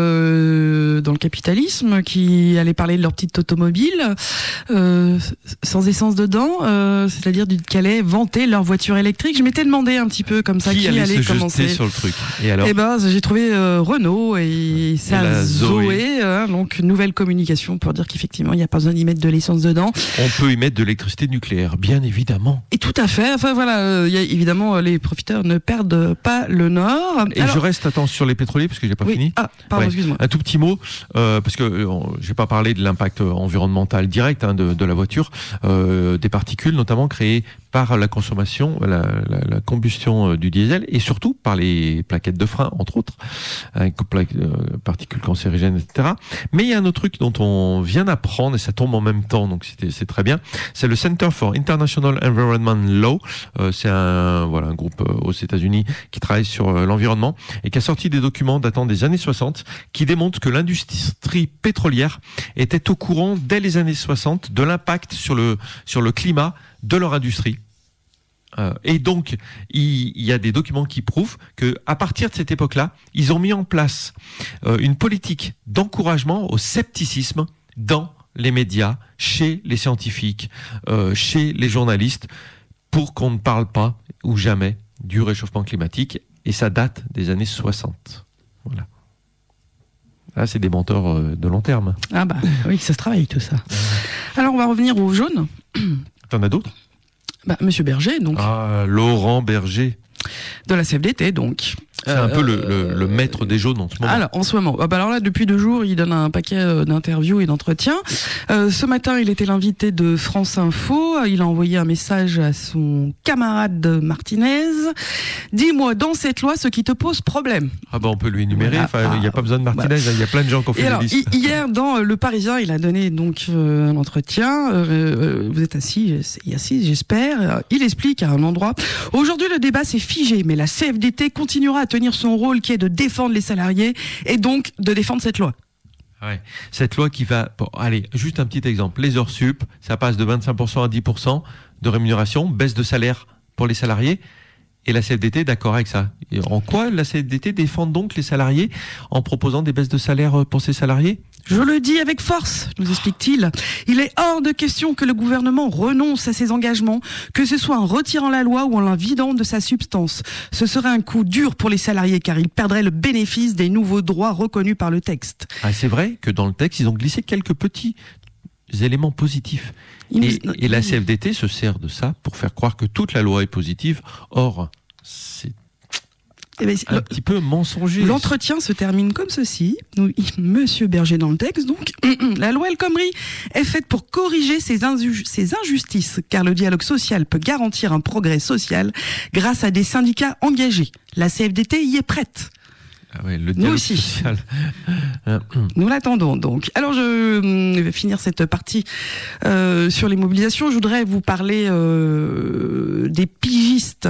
euh, dans le capitalisme qui allaient parler de leur petite automobile euh, sans essence dedans, euh, c'est-à-dire qui allaient vanter leur voiture électrique. Je m'étais demandé un petit peu comme ça qui, qui allait, allait se commencer jeter sur le truc. Et alors Eh ben, j'ai trouvé euh, Renault et sa et Zoé, Zoé hein, donc nouvelle communication pour dire qu'effectivement il n'y a pas besoin d'y mettre de l'essence dedans. On peut y mettre de l'électricité nucléaire, bien évidemment. Et tout à fait. Enfin voilà, euh, y a, évidemment les profiteurs ne perdent pas le nord. Et alors, je reste attends sur les pétroliers parce que j'ai pas oui, fini. Ah, pardon, ouais. excuse-moi. Un tout petit mot euh, parce que euh, j'ai pas parlé de l'impact environnemental direct hein, de, de la voiture, euh, des particules notamment créées par la consommation, la, la, la combustion du diesel, et surtout par les plaquettes de frein, entre autres, avec euh, particules cancérigènes, et cetera. Mais il y a un autre truc dont on vient d'apprendre, et ça tombe en même temps, donc c'était, c'est très bien. C'est le Center for International Environment Law. Euh, c'est un voilà un groupe aux États-Unis qui travaille sur euh, l'environnement et qui a sorti des documents datant des années soixante qui démontrent que l'industrie pétrolière était au courant dès les années soixante de l'impact sur le sur le climat de leur industrie. Euh, et donc, il, il y a des documents qui prouvent que, à partir de cette époque-là, ils ont mis en place euh, une politique d'encouragement au scepticisme dans les médias, chez les scientifiques, euh, chez les journalistes, pour qu'on ne parle pas ou jamais du réchauffement climatique. Et ça date des années soixante. Voilà. Là, c'est des menteurs de long terme. Ah bah oui, ça se travaille tout ça. Alors, on va revenir au jaune. T'en as d'autres ? Bah, Monsieur Berger, donc. Ah, Laurent Berger. De la C F D T, donc. C'est un peu le, le, le maître des jaunes en ce moment. Alors, en ce moment. Ah bah alors là, depuis deux jours, il donne un paquet d'interviews et d'entretiens. Euh, ce matin, il était l'invité de France Info. Il a envoyé un message à son camarade Martinez. Dis-moi, dans cette loi, ce qui te pose problème. Ah bah on peut lui énumérer. Voilà. Enfin, il n'y a pas besoin de Martinez. Il bah. y a plein de gens qui ont fait et alors, des listes. Hier, dans Le Parisien, il a donné donc euh, un entretien. Euh, vous êtes assis, assis, j'espère. Il explique à un endroit. Aujourd'hui, le débat s'est figé, mais la C F D T continuera à tenir son rôle qui est de défendre les salariés et donc de défendre cette loi. Ouais. Cette loi qui va... Bon, allez, juste un petit exemple. Les heures sup, ça passe de vingt-cinq pour cent à dix pour cent de rémunération, baisse de salaire pour les salariés. Et la C F D T est d'accord avec ça. Et en quoi la C F D T défend donc les salariés en proposant des baisses de salaire pour ses salariés ? Je le dis avec force, nous explique-t-il. Il est hors de question que le gouvernement renonce à ses engagements, que ce soit en retirant la loi ou en la vidant de sa substance. Ce serait un coup dur pour les salariés car ils perdraient le bénéfice des nouveaux droits reconnus par le texte. Ah, c'est vrai que dans le texte, ils ont glissé quelques petits éléments positifs. Et, et la C F D T se sert de ça pour faire croire que toute la loi est positive. Or, c'est Eh ben, un le, petit peu mensonger. L'entretien se termine comme ceci. Nous, Monsieur Berger dans le texte, donc. La loi El Khomri est faite pour corriger ces, inju- ces injustices, car le dialogue social peut garantir un progrès social grâce à des syndicats engagés. La C F D T y est prête. Ah ouais, le dialogue Nous aussi. social. Nous l'attendons donc. Alors je vais finir cette partie euh, sur les mobilisations. Je voudrais vous parler euh, des pigistes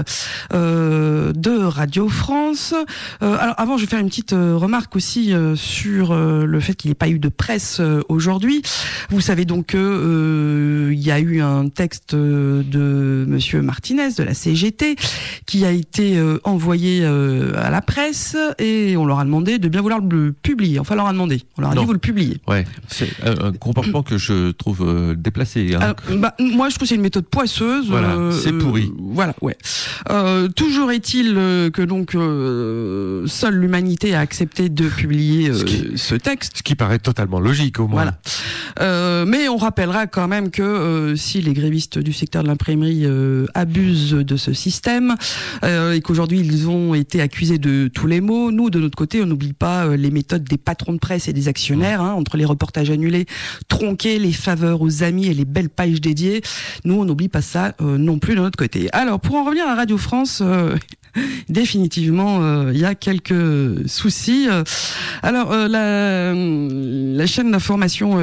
euh, de Radio France. Euh, alors avant, je vais faire une petite euh, remarque aussi euh, sur euh, le fait qu'il n'y ait pas eu de presse euh, aujourd'hui. Vous savez donc que euh, il y a eu un texte de Monsieur Martinez de la C G T qui a été euh, envoyé euh, à la presse et on leur a demandé de bien vouloir le publier. Enfin, on leur a demandé. On leur a non. dit vous le publiez. Ouais, c'est un, un comportement que je trouve euh, déplacé. Hein. Alors, bah, moi, je trouve que c'est une méthode poisseuse. Voilà, euh, c'est pourri. Euh, voilà, ouais. Euh, toujours est-il euh, que donc euh, seule l'humanité a accepté de publier euh, ce, qui, ce texte. Ce qui paraît totalement logique, au moins. Voilà. Euh, mais on rappellera quand même que euh, si les grévistes du secteur de l'imprimerie euh, abusent de ce système euh, et qu'aujourd'hui ils ont été accusés de tous les maux, nous de notre côté on n'oublie pas euh, les méthodes des patrons de presse et des actionnaires, hein, entre les reportages annulés, tronqués, les faveurs aux amis et les belles pages dédiées. Nous on n'oublie pas ça euh, non plus de notre côté. Alors pour en revenir à Radio France, euh, définitivement il euh, y a quelques soucis. Alors euh, la, la chaîne d'information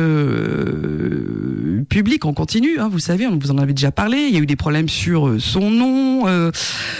euh, publique on continue, hein, vous savez, on vous en avait déjà parlé. Il y a eu des problèmes sur son nom, euh,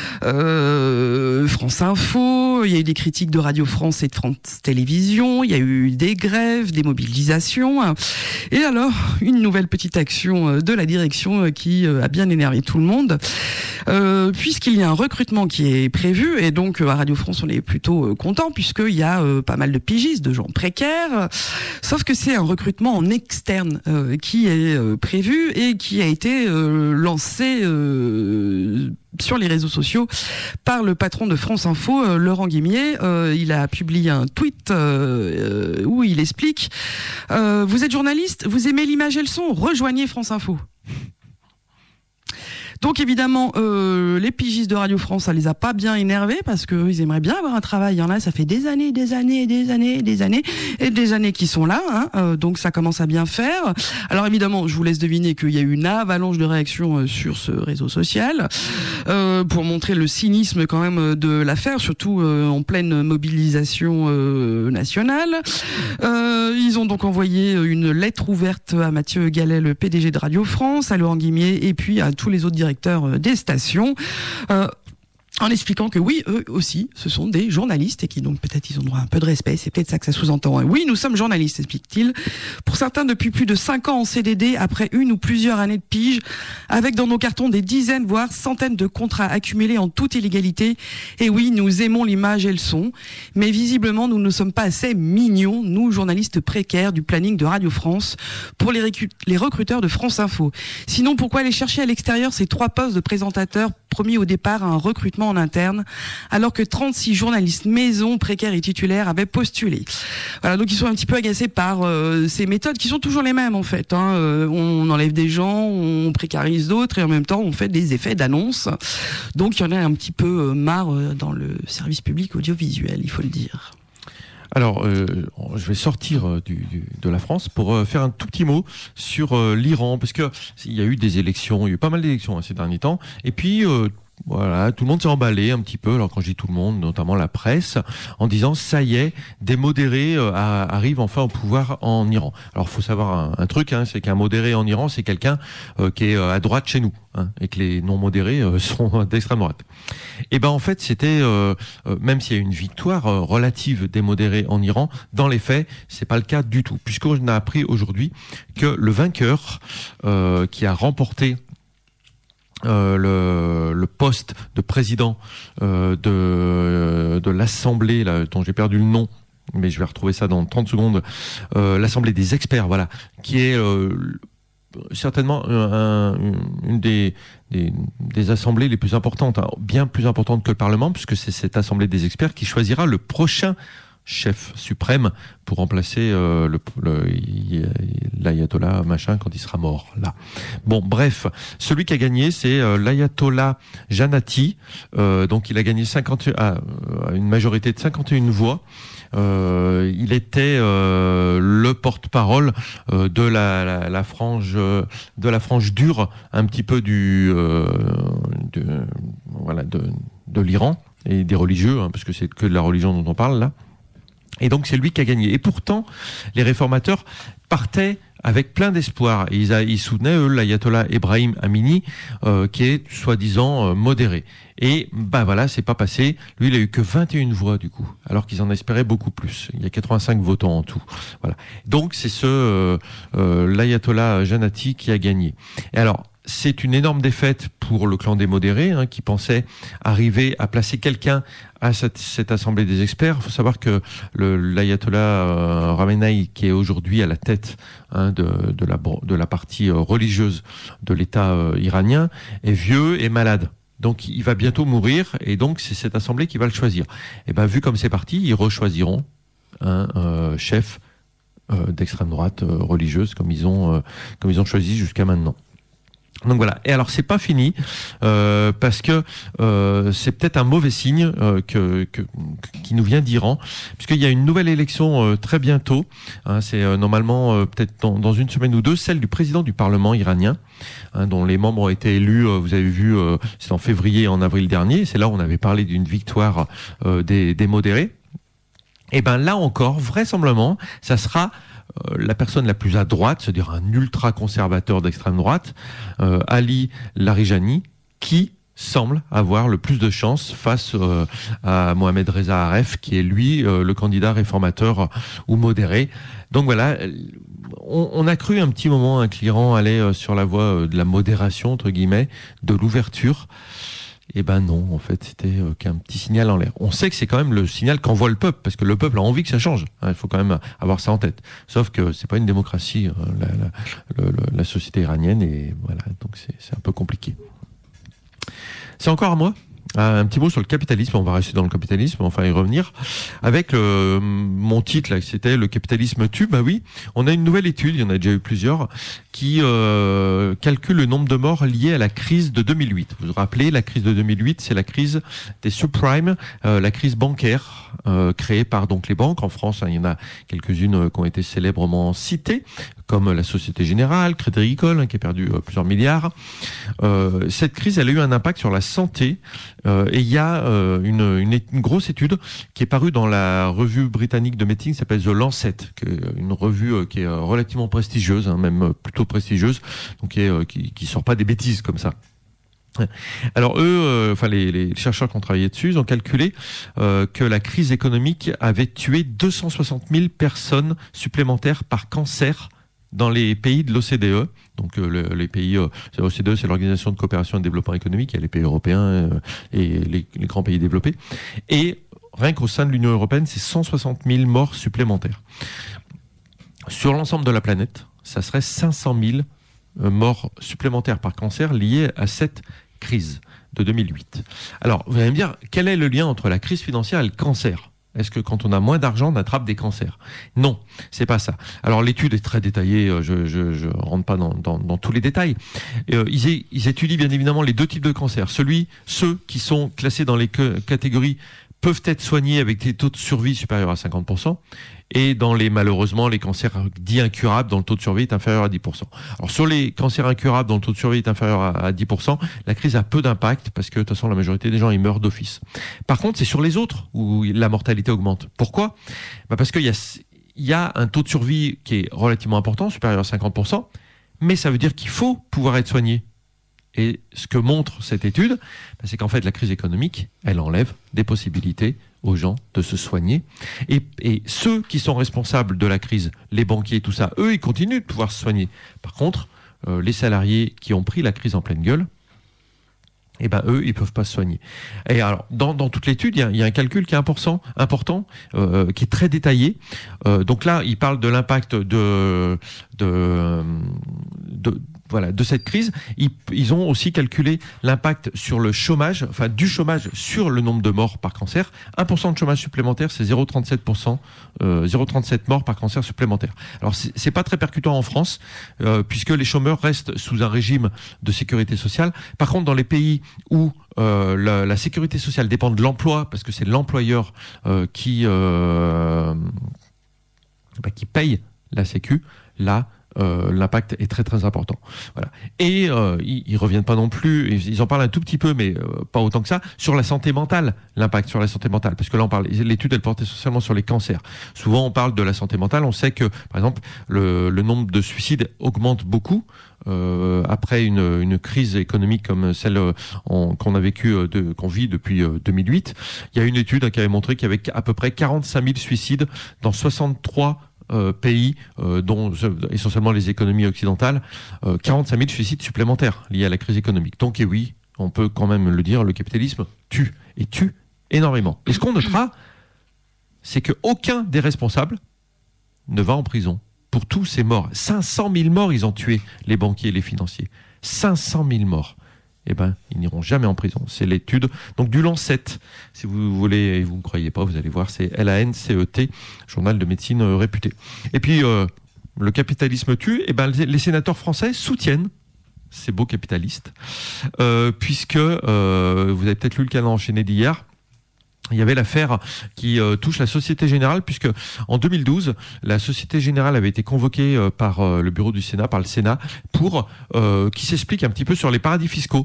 euh, France Info. Il y a eu des critiques de Radio France et de France Télévisions. Il y a eu des grèves, des mobilisations. Et alors une nouvelle petite action de la direction qui a bien énervé tout le monde, euh, puisqu'il y a un recrutement qui est prévu, et donc à Radio France on est plutôt content puisqu'il y a euh, pas mal de pigistes, de gens précaires, sauf que c'est un recrutement en externe euh, qui est euh, prévu et qui a été euh, lancé euh, sur les réseaux sociaux par le patron de France Info, euh, Laurent Guimier. Euh, il a publié un tweet euh, euh, où il explique euh, « Vous êtes journaliste, vous aimez l'image et le son, rejoignez France Info ». Donc évidemment, euh, les pigistes de Radio France, ça les a pas bien énervés parce que ils aimeraient bien avoir un travail. Il y en a, ça fait des années, des années, des années, des années et des années qui sont là. Hein, euh, donc ça commence à bien faire. Alors évidemment, je vous laisse deviner qu'il y a eu une avalanche de réactions euh, sur ce réseau social euh, pour montrer le cynisme quand même de l'affaire, surtout euh, en pleine mobilisation euh, nationale. Euh, ils ont donc envoyé une lettre ouverte à Mathieu Gallet, le P D G de Radio France, à Laurent Guimier et puis à tous les autres directeurs des stations, euh, en expliquant que oui, eux aussi, ce sont des journalistes et qui donc peut-être ils ont droit à un peu de respect, c'est peut-être ça que ça sous-entend. Oui, nous sommes journalistes, explique-t-il. Pour certains, depuis plus de cinq ans en C D D, après une ou plusieurs années de pige, avec dans nos cartons des dizaines, voire centaines de contrats accumulés en toute illégalité. Et oui, nous aimons l'image et le son, mais visiblement, nous ne sommes pas assez mignons, nous, journalistes précaires du planning de Radio France, pour les, récu- les recruteurs de France Info. Sinon, pourquoi aller chercher à l'extérieur ces trois postes de présentateurs promis au départ à un recrutement en interne, alors que trente-six journalistes maison, précaires et titulaires avaient postulé. Voilà, donc ils sont un petit peu agacés par euh, ces méthodes qui sont toujours les mêmes en fait. Hein. Euh, on enlève des gens, on précarise d'autres et en même temps on fait des effets d'annonce. Donc il y en a un petit peu marre euh, dans le service public audiovisuel, il faut le dire. Alors, euh, je vais sortir du, du, de la France pour euh, faire un tout petit mot sur euh, l'Iran, parce que il y a eu des élections, il y a eu pas mal d'élections hein, ces derniers temps, et puis euh, voilà, tout le monde s'est emballé un petit peu, alors quand je dis tout le monde, notamment la presse, en disant ça y est, des modérés euh, arrivent enfin au pouvoir en Iran. Alors faut savoir un, un truc, hein, c'est qu'un modéré en Iran, c'est quelqu'un euh, qui est à droite chez nous, hein, et que les non modérés euh, sont d'extrême droite. Et ben en fait c'était, euh, euh, même s'il y a une victoire euh, relative des modérés en Iran, dans les faits c'est pas le cas du tout, puisqu'on a appris aujourd'hui que le vainqueur euh, qui a remporté Euh, le, le poste de président euh, de, de l'Assemblée, là, dont j'ai perdu le nom, mais je vais retrouver ça dans trente secondes, euh, l'Assemblée des experts, voilà, qui est euh, certainement un, une des, des, des assemblées les plus importantes, hein, bien plus importantes que le Parlement, puisque c'est cette Assemblée des experts qui choisira le prochain chef suprême pour remplacer euh, le, le, l'ayatollah machin quand il sera mort là. Bon, bref, celui qui a gagné c'est euh, l'ayatollah Janati, euh, donc il a gagné cinquante à, à une majorité de cinquante et une voix. Euh, il était euh, le porte-parole euh, de la, la, la frange de la frange dure un petit peu du euh, de, voilà de, de l'Iran et des religieux, hein, parce que c'est que de la religion dont on parle là. Et donc c'est lui qui a gagné. Et pourtant, les réformateurs partaient avec plein d'espoir. Et ils, a, ils soutenaient, eux, l'ayatollah Ebrahim Amini, euh, qui est soi-disant euh, modéré. Et bah voilà, c'est pas passé. Lui, il a eu que vingt et une voix du coup, alors qu'ils en espéraient beaucoup plus. Il y a quatre-vingt-cinq votants en tout. Voilà. Donc c'est ce euh, euh, l'ayatollah Janati qui a gagné. Et alors, c'est une énorme défaite pour le clan des modérés, hein, qui pensait arriver à placer quelqu'un à cette, cette assemblée des experts. Il faut savoir que le, l'ayatollah euh, Khamenei, qui est aujourd'hui à la tête hein, de, de, la, de la partie euh, religieuse de l'État euh, iranien, est vieux et malade. Donc il va bientôt mourir, et donc c'est cette assemblée qui va le choisir. Et ben vu comme c'est parti, ils rechoisiront un euh, chef euh, d'extrême droite euh, religieuse, comme ils ont, euh, comme ils ont choisi jusqu'à maintenant. Donc voilà. Et alors c'est pas fini euh, parce que euh, c'est peut-être un mauvais signe euh, que, que qui nous vient d'Iran, puisqu'il y a une nouvelle élection euh, très bientôt. Hein, c'est euh, normalement euh, peut-être dans, dans une semaine ou deux, celle du président du Parlement iranien, hein, dont les membres ont été élus. Euh, vous avez vu, euh, c'est en février et en avril dernier. C'est là où on avait parlé d'une victoire euh, des, des modérés. Et ben là encore, vraisemblablement, ça sera la personne la plus à droite, c'est-à-dire un ultra-conservateur d'extrême droite, euh, Ali Larijani, qui semble avoir le plus de chances face euh, à Mohamed Reza Aref, qui est lui euh, le candidat réformateur ou modéré. Donc voilà, on, on a cru un petit moment hein, que l'Iran allait euh, sur la voie euh, de la modération, entre guillemets, de l'ouverture. Eh ben non, en fait, c'était euh, qu'un petit signal en l'air. On sait que c'est quand même le signal qu'envoie le peuple, parce que le peuple a envie que ça change. Hein, il faut quand même avoir ça en tête. Sauf que c'est pas une démocratie, euh, la, la, la, la société iranienne, et voilà, donc c'est, c'est un peu compliqué. C'est encore à moi. Un petit mot sur le capitalisme, on va rester dans le capitalisme, enfin y revenir. Avec le, mon titre, là, c'était le capitalisme tue. Bah oui, on a une nouvelle étude, il y en a déjà eu plusieurs, qui euh, calcule le nombre de morts liés à la crise de deux mille huit. Vous vous rappelez, la crise de deux mille huit, c'est la crise des subprimes, euh, la crise bancaire euh, créée par donc les banques. En France, hein, il y en a quelques-unes euh, qui ont été célèbrement citées, comme la Société Générale, Crédit Agricole, hein, qui a perdu euh, plusieurs milliards. Euh, cette crise, elle a eu un impact sur la santé. Euh, et il y a euh, une, une, une grosse étude qui est parue dans la revue britannique de médecine qui s'appelle The Lancet, qui est une revue euh, qui est relativement prestigieuse, hein, même euh, plutôt prestigieuse, donc qui, est, euh, qui, qui sort pas des bêtises comme ça. Alors eux, euh, enfin les, les chercheurs qui ont travaillé dessus, ils ont calculé euh, que la crise économique avait tué deux cent soixante mille personnes supplémentaires par cancer dans les pays de l'O C D E. Donc euh, le, les pays, euh, l'O C D E, c'est l'Organisation de coopération et de développement économique, il y a les pays européens euh, et les, les grands pays développés. Et rien qu'au sein de l'Union européenne, c'est cent soixante mille morts supplémentaires. Sur l'ensemble de la planète, ça serait cinq cent mille euh, morts supplémentaires par cancer liés à cette crise de deux mille huit. Alors, vous allez me dire, quel est le lien entre la crise financière et le cancer ? Est-ce que quand on a moins d'argent, on attrape des cancers ? Non, c'est pas ça. Alors l'étude est très détaillée, je je, je rentre pas dans, dans, dans tous les détails. Euh, ils, ils étudient bien évidemment les deux types de cancers. Celui, ceux qui sont classés dans les catégories peuvent être soignés avec des taux de survie supérieurs à cinquante pour cent. Et dans les, malheureusement, les cancers dits incurables, dont le taux de survie est inférieur à dix pour cent. Alors, sur les cancers incurables, dont le taux de survie est inférieur à, à dix pour cent, la crise a peu d'impact, parce que, de toute façon, la majorité des gens, ils meurent d'office. Par contre, c'est sur les autres où la mortalité augmente. Pourquoi ? Bah parce qu'il y a, il y a un taux de survie qui est relativement important, supérieur à cinquante pour cent, mais ça veut dire qu'il faut pouvoir être soigné. Et ce que montre cette étude, bah, c'est qu'en fait, la crise économique, elle enlève des possibilités aux gens de se soigner. Et, et ceux qui sont responsables de la crise, les banquiers, tout ça, eux, ils continuent de pouvoir se soigner. Par contre, euh, les salariés qui ont pris la crise en pleine gueule, eh ben eux, ils peuvent pas se soigner. Et alors, dans, dans toute l'étude, il y a, il y a un calcul qui est important, important euh, qui est très détaillé. Euh, donc là, il parle de l'impact de, de, de voilà, de cette crise. Ils, ils ont aussi calculé l'impact sur le chômage, enfin du chômage sur le nombre de morts par cancer. un pour cent de chômage supplémentaire, c'est zéro virgule trente-sept pour cent, euh, zéro virgule trente-sept morts par cancer supplémentaire. Alors c'est, c'est pas très percutant en France, euh, puisque les chômeurs restent sous un régime de sécurité sociale. Par contre, dans les pays où euh, la, la sécurité sociale dépend de l'emploi, parce que c'est l'employeur euh, qui euh, bah, qui paye la sécu, là, Euh, l'impact est très très important. Voilà. Et euh, ils, ils reviennent pas non plus, ils en parlent un tout petit peu, mais euh, pas autant que ça, sur la santé mentale, l'impact sur la santé mentale. Parce que là, on parle, l'étude, elle porte essentiellement sur les cancers. Souvent, on parle de la santé mentale. On sait que, par exemple, le, le nombre de suicides augmente beaucoup euh, après une, une crise économique comme celle euh, en, qu'on a vécue, euh, de, qu'on vit depuis euh, deux mille huit. Il y a une étude hein, qui avait montré qu'il y avait à peu près quarante-cinq mille suicides dans soixante-trois Euh, pays, euh, dont euh, essentiellement les économies occidentales, euh, quarante-cinq mille suicides supplémentaires liés à la crise économique. Donc, et oui, on peut quand même le dire, le capitalisme tue, et tue énormément. Et ce qu'on notera, c'est qu'aucun des responsables ne va en prison pour tous ces morts. cinq cent mille morts, ils ont tué les banquiers et les financiers. cinq cent mille morts. Eh ben, ils n'iront jamais en prison. C'est l'étude donc du Lancet. Si vous voulez et vous ne croyez pas, vous allez voir, c'est L A N C E T, journal de médecine euh, réputé. Et puis, euh, le capitalisme tue. Eh ben, les, les sénateurs français soutiennent ces beaux capitalistes, euh, puisque euh, vous avez peut-être lu le Canard enchaîné d'hier. Il y avait l'affaire qui euh, touche la Société Générale, puisque en deux mille douze, la Société Générale avait été convoquée euh, par euh, le bureau du Sénat, par le Sénat, pour euh, qui s'explique un petit peu sur les paradis fiscaux.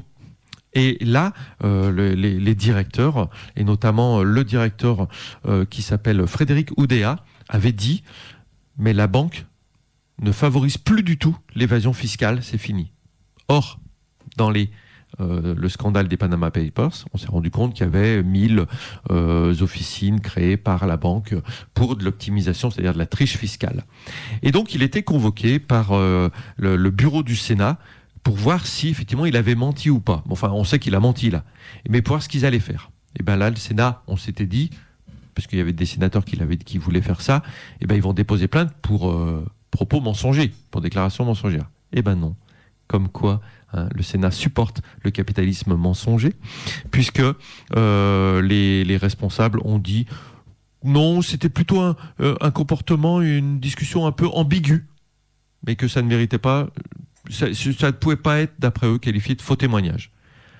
Et là, euh, le, les, les directeurs, et notamment euh, le directeur euh, qui s'appelle Frédéric Oudéa, avait dit « Mais la banque ne favorise plus du tout l'évasion fiscale, c'est fini. » Or, dans les Euh, le scandale des Panama Papers, on s'est rendu compte qu'il y avait mille euh, officines créées par la banque pour de l'optimisation, c'est-à-dire de la triche fiscale. Et donc, il était convoqué par euh, le, le bureau du Sénat pour voir si, effectivement, il avait menti ou pas. Bon, enfin, on sait qu'il a menti, là. Mais pour voir ce qu'ils allaient faire. Et bien là, le Sénat, on s'était dit, parce qu'il y avait des sénateurs qui, l'avaient, qui voulaient faire ça, et ben ils vont déposer plainte pour euh, propos mensongers, pour déclaration mensongère. Et ben non. Comme quoi... Hein, le Sénat supporte le capitalisme mensonger, puisque euh, les, les responsables ont dit non, c'était plutôt un, euh, un comportement, une discussion un peu ambiguë, mais que ça ne méritait pas, ça, ça ne pouvait pas être, d'après eux, qualifié de faux témoignage.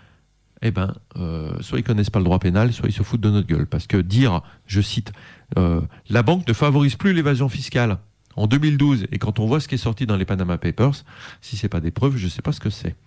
Eh ben, euh, soit ils connaissent pas le droit pénal, soit ils se foutent de notre gueule, parce que dire, je cite, euh, la banque ne favorise plus l'évasion fiscale. En deux mille douze, et quand on voit ce qui est sorti dans les Panama Papers, si c'est pas des preuves, je sais pas ce que c'est.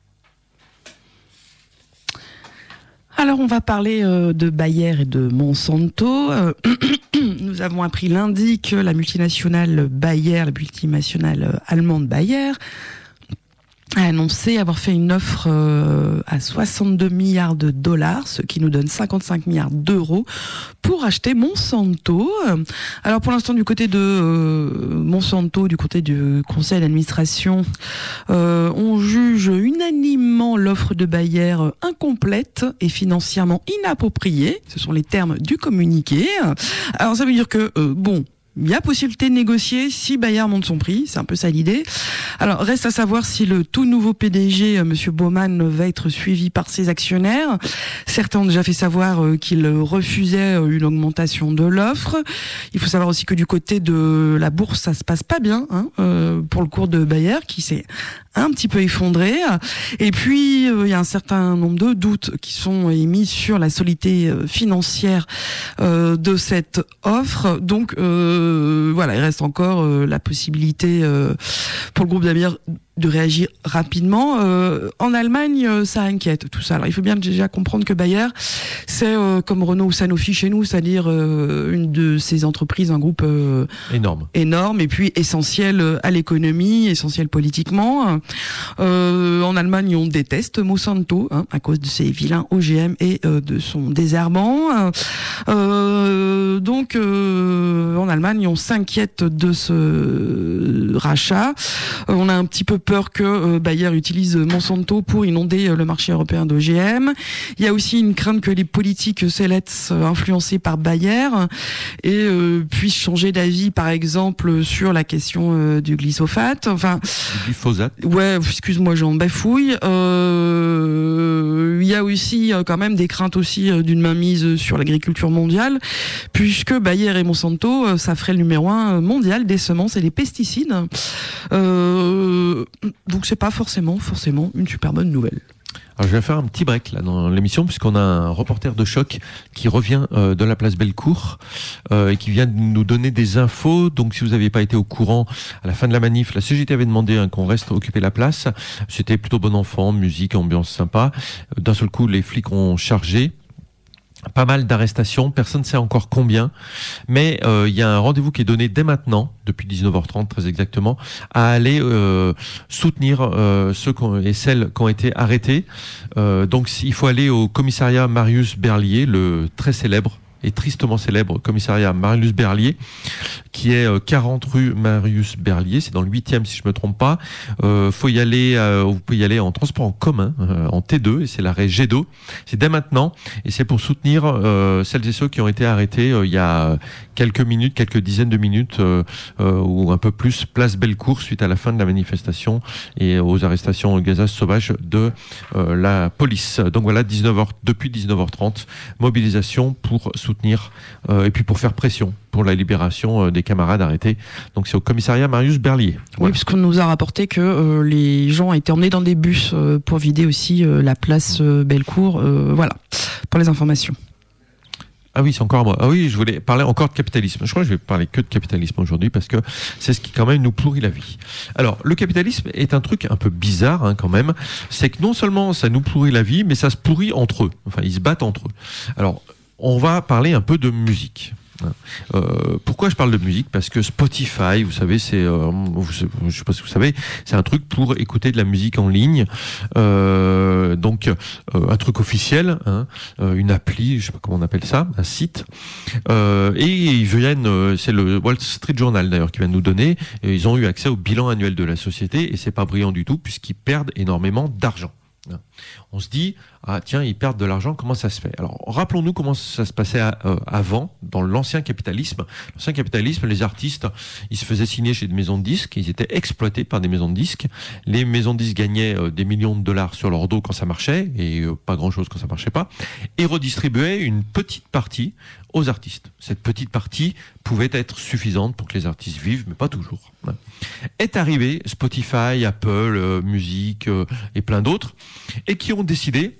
Alors on va parler euh, de Bayer et de Monsanto. Euh, nous avons appris lundi que la multinationale Bayer, la multinationale euh, allemande Bayer, a annoncé avoir fait une offre euh, à soixante-deux milliards de dollars, ce qui nous donne cinquante-cinq milliards d'euros, pour acheter Monsanto. Alors pour l'instant, du côté de euh, Monsanto, du côté du conseil d'administration, euh, on juge unanimement l'offre de Bayer incomplète et financièrement inappropriée. Ce sont les termes du communiqué. Alors ça veut dire que, euh, bon... il y a possibilité de négocier si Bayer monte son prix, c'est un peu ça l'idée. Alors reste à savoir si le tout nouveau P D G, Monsieur Baumann, va être suivi par ses actionnaires. Certains ont déjà fait savoir qu'ils refusaient une augmentation de l'offre. Il faut savoir aussi que du côté de la bourse, ça se passe pas bien hein, euh, pour le cours de Bayer, qui s'est un petit peu effondré. Et puis euh, il y a un certain nombre de doutes qui sont émis sur la solidité financière euh, de cette offre. Donc euh, Euh, voilà, il reste encore euh, la possibilité euh, pour le groupe Bayer de réagir rapidement. Euh, en Allemagne, euh, ça inquiète tout ça. Alors, il faut bien déjà comprendre que Bayer, c'est euh, comme Renault ou Sanofi chez nous, c'est-à-dire euh, une de ces entreprises, un groupe euh, énorme, énorme, et puis essentiel à l'économie, essentiel politiquement. Euh, en Allemagne, on déteste Monsanto hein, à cause de ses vilains O G M et euh, de son désherbant. Euh, donc, euh, en Allemagne, on s'inquiète de ce rachat. Euh, on a un petit peu peur que euh, Bayer utilise Monsanto pour inonder euh, le marché européen d'O G M. Il y a aussi une crainte que les politiques se laissent influencer par Bayer et euh, puissent changer d'avis, par exemple, sur la question euh, du glyphosate. Enfin, du glyphosate. Ouais, excuse-moi, j'en bafouille. Euh, il y a aussi euh, quand même des craintes aussi euh, d'une mainmise sur l'agriculture mondiale, puisque Bayer et Monsanto, euh, ça ferait le numéro un mondial des semences et des pesticides. Euh, donc c'est pas forcément, forcément une super bonne nouvelle. Alors je vais faire un petit break là dans l'émission puisqu'on a un reporter de choc qui revient euh, de la place Bellecour euh, et qui vient de nous donner des infos. Donc si vous n'aviez pas été au courant à la fin de la manif, la C G T avait demandé hein, qu'on reste occuper la place. C'était plutôt bon enfant, musique, ambiance sympa. D'un seul coup, les flics ont chargé. Pas mal d'arrestations, personne ne sait encore combien, mais il euh, y a un rendez-vous qui est donné dès maintenant, depuis dix-neuf heures trente très exactement, à aller euh, soutenir euh, ceux et celles qui ont été arrêtés. Euh, donc il faut aller au commissariat Marius Berlier, le très célèbre et tristement célèbre commissariat Marius Berlier, qui est quarante rue Marius Berlier, c'est dans le huitième si je me trompe pas. Euh, faut y aller, euh, vous pouvez y aller en transport en commun, euh, en T deux, et c'est l'arrêt Jet d'eau. C'est dès maintenant, et c'est pour soutenir euh, celles et ceux qui ont été arrêtés euh, il y a quelques minutes, quelques dizaines de minutes, euh, euh, ou un peu plus, place Bellecour, suite à la fin de la manifestation et aux arrestations au gazage sauvage de euh, la police. Donc voilà, dix-neuf heures, depuis dix-neuf heures trente, mobilisation pour soutenir euh, et puis pour faire pression pour la libération euh, des camarades arrêtés. Donc c'est au commissariat Marius Berlier. Voilà. Oui, puisqu'on nous a rapporté que euh, les gens étaient emmenés dans des bus euh, pour vider aussi euh, la place euh, Bellecour. Euh, voilà, pour les informations. Ah oui, c'est encore à moi. Ah oui, je voulais parler encore de capitalisme. Je crois que je vais parler que de capitalisme aujourd'hui parce que c'est ce qui quand même nous pourrit la vie. Alors, le capitalisme est un truc un peu bizarre hein, quand même. C'est que non seulement ça nous pourrit la vie, mais ça se pourrit entre eux. Enfin, ils se battent entre eux. Alors, on va parler un peu de musique. Euh, pourquoi je parle de musique ? Parce que Spotify, vous savez, c'est, euh, je sais pas si vous savez, c'est un truc pour écouter de la musique en ligne, euh, donc euh, un truc officiel, hein, euh, une appli, je sais pas comment on appelle ça, un site. Euh, et ils viennent, euh, c'est le Wall Street Journal d'ailleurs qui vient de nous donner. Et ils ont eu accès au bilan annuel de la société et c'est pas brillant du tout puisqu'ils perdent énormément d'argent. On se dit, ah tiens, ils perdent de l'argent, comment ça se fait ? Alors, rappelons-nous comment ça se passait à, euh, avant, dans l'ancien capitalisme. L'ancien capitalisme, les artistes, ils se faisaient signer chez des maisons de disques, ils étaient exploités par des maisons de disques. Les maisons de disques gagnaient euh, des millions de dollars sur leur dos quand ça marchait, et euh, pas grand-chose quand ça marchait pas, et redistribuaient une petite partie aux artistes. Cette petite partie pouvait être suffisante pour que les artistes vivent, mais pas toujours. Est arrivé Spotify, Apple, euh, musique euh, et plein d'autres, et qui ont décidé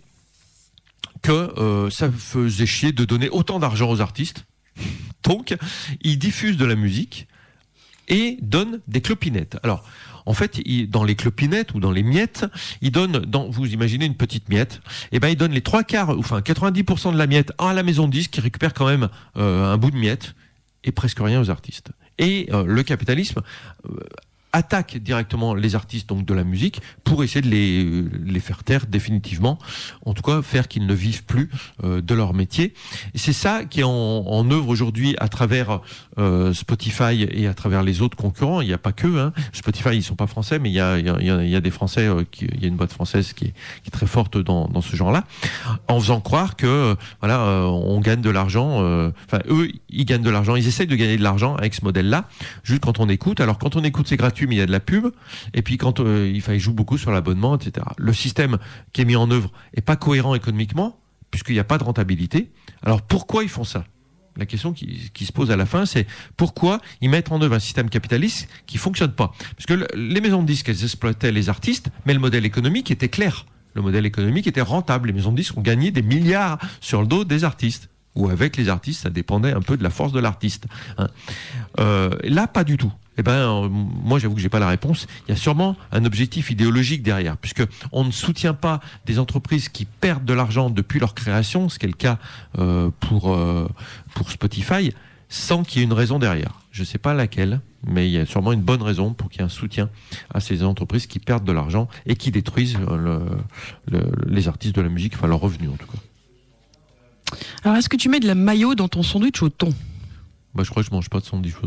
que euh, ça faisait chier de donner autant d'argent aux artistes. Donc, ils diffusent de la musique et donnent des clopinettes. Alors, en fait, ils, dans les clopinettes ou dans les miettes, ils donnent, dans, vous imaginez une petite miette, et ben ils donnent les trois quarts, enfin quatre-vingt-dix pour cent de la miette à la maison de disques qui récupère quand même euh, un bout de miette et presque rien aux artistes. Et euh, le capitalisme euh, attaque directement les artistes donc de la musique pour essayer de les, les faire taire définitivement, en tout cas faire qu'ils ne vivent plus euh, de leur métier. Et c'est ça qui est en, en œuvre aujourd'hui à travers euh, Spotify et à travers les autres concurrents. Il n'y a pas que, hein. Spotify, ils sont pas français, mais il y a, il y a, il y a des Français, euh, qui, il y a une boîte française qui est, qui est très forte dans, dans ce genre-là, en faisant croire que euh, voilà, euh, on gagne de l'argent. Euh, enfin, eux, ils gagnent de l'argent. Ils essayent de gagner de l'argent avec ce modèle-là, juste quand on écoute. Alors quand on écoute, c'est gratuit, mais il y a de la pub, et puis quand euh, il faut, joue beaucoup sur l'abonnement, et cetera. Le système qui est mis en œuvre est pas cohérent économiquement, puisqu'il n'y a pas de rentabilité. Alors pourquoi ils font ça ? La question qui, qui se pose à la fin, c'est pourquoi ils mettent en œuvre un système capitaliste qui fonctionne pas ? Parce que le, les maisons de disques, elles exploitaient les artistes, mais le modèle économique était clair. Le modèle économique était rentable. Les maisons de disques ont gagné des milliards sur le dos des artistes. Ou avec les artistes, ça dépendait un peu de la force de l'artiste. Hein. Euh, là, pas du tout. Eh ben, euh, moi, j'avoue que j'ai pas la réponse. Il y a sûrement un objectif idéologique derrière, puisque on ne soutient pas des entreprises qui perdent de l'argent depuis leur création, ce qui est le cas euh, pour euh, pour Spotify, sans qu'il y ait une raison derrière. Je sais pas laquelle, mais il y a sûrement une bonne raison pour qu'il y ait un soutien à ces entreprises qui perdent de l'argent et qui détruisent le, le, les artistes de la musique, enfin leurs revenus en tout cas. Alors, est-ce que tu mets de la mayo dans ton sandwich au thon ? Bah, je crois que je mange pas de sandwich au thon.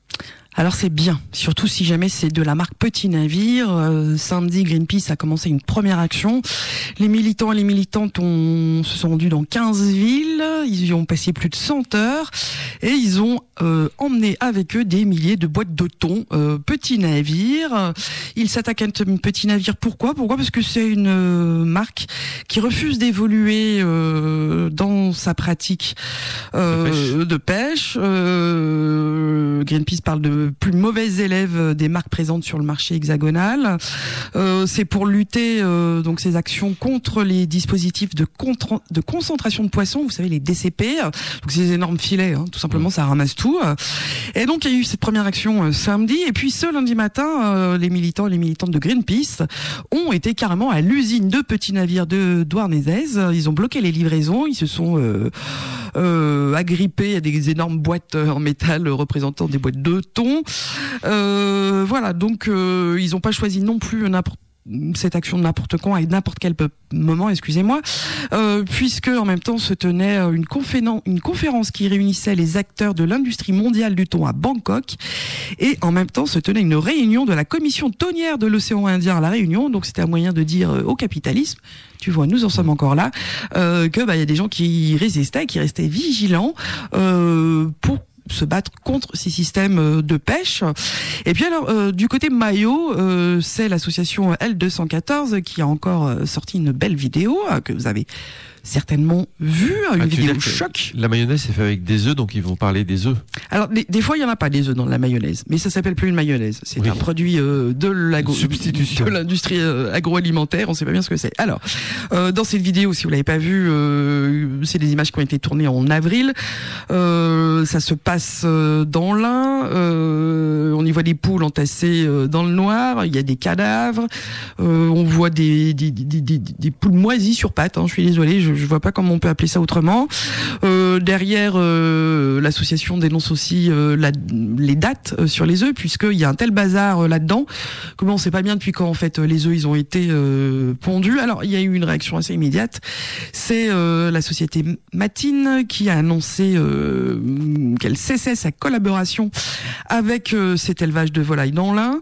Alors c'est bien, surtout si jamais c'est de la marque Petit Navire. Euh, samedi, Greenpeace a commencé une première action. Les militants et les militantes ont, se sont rendus dans quinze villes, ils y ont passé plus de cent heures et ils ont euh, emmené avec eux des milliers de boîtes de thon euh, Petit Navire. Ils s'attaquent à Petit Navire, pourquoi Pourquoi Parce que c'est une euh, marque qui refuse d'évoluer euh, dans sa pratique euh, de pêche. De pêche. Euh, Greenpeace parle de plus mauvais élèves des marques présentes sur le marché hexagonal. Euh, c'est pour lutter euh, donc ces actions contre les dispositifs de, contre, de concentration de poissons, vous savez les D C P, donc ces énormes filets, hein, tout simplement ça ramasse tout. Et donc il y a eu cette première action euh, samedi, et puis ce lundi matin, euh, les militants et les militantes de Greenpeace ont été carrément à l'usine de Petit Navire de Douarnenez. Ils ont bloqué les livraisons, ils se sont euh, euh, agrippés à des énormes boîtes en métal représentant des boîtes de thon. Euh, voilà, donc euh, ils n'ont pas choisi non plus n'importe cette action de n'importe quand, à n'importe quel moment, excusez-moi, euh, puisque en même temps se tenait une, conféren- une conférence qui réunissait les acteurs de l'industrie mondiale du thon à Bangkok, et en même temps se tenait une réunion de la commission thonière de l'océan Indien à La Réunion. Donc c'était un moyen de dire euh, au capitalisme, tu vois, nous en sommes encore là, euh, que bah il y a des gens qui résistaient, qui restaient vigilants euh, pour se battre contre ces systèmes de pêche. Et puis alors, euh, du côté maillot, euh, c'est l'association L deux cent quatorze qui a encore euh, sorti une belle vidéo euh, que vous avez certainement vu, une ah, vidéo choc. La mayonnaise est faite avec des œufs, donc ils vont parler des œufs. Alors des, des fois il y en a pas des œufs dans la mayonnaise, mais ça s'appelle plus une mayonnaise. C'est oui. un produit euh, de, l'agro- substitution de l'industrie euh, agroalimentaire. On sait pas bien ce que c'est. Alors euh, dans cette vidéo, si vous l'avez pas vue, euh, c'est des images qui ont été tournées en avril. Euh, ça se passe euh, dans l'Ain. Euh, on y voit des poules entassées euh, dans le noir. Il y a des cadavres. Euh, on voit des des, des, des, des poules moisies sur pattes. Hein, je suis désolée. Je, je vois pas comment on peut appeler ça autrement. Euh, derrière, euh, l'association dénonce aussi euh, la, les dates euh, sur les œufs, puisqu'il y a un tel bazar euh, là-dedans. Comment on sait pas bien depuis quand en fait les œufs ils ont été euh, pondus. Alors il y a eu une réaction assez immédiate. C'est euh, la société Matine qui a annoncé euh, qu'elle cessait sa collaboration avec euh, cet élevage de volailles dans l'Ain.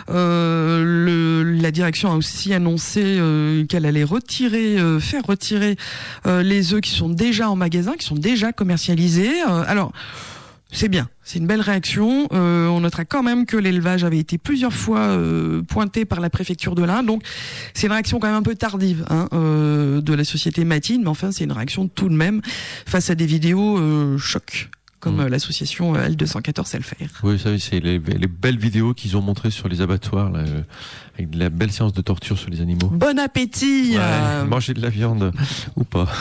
Euh, le, la direction a aussi annoncé euh, qu'elle allait retirer, euh, faire retirer Euh, les œufs qui sont déjà en magasin, qui sont déjà commercialisés. Euh, alors, c'est bien, c'est une belle réaction. Euh, on notera quand même que l'élevage avait été plusieurs fois euh, pointé par la préfecture de l'Ain, donc c'est une réaction quand même un peu tardive hein, euh, de la société Matine, mais enfin c'est une réaction tout de même face à des vidéos euh, choc. Comme mmh. l'association L deux cent quatorze sait le faire. Oui, vous savez, c'est les, les belles vidéos qu'ils ont montrées sur les abattoirs, là, euh, avec de la belle séance de torture sur les animaux. Bon appétit. Ouais, euh... Manger de la viande ou pas.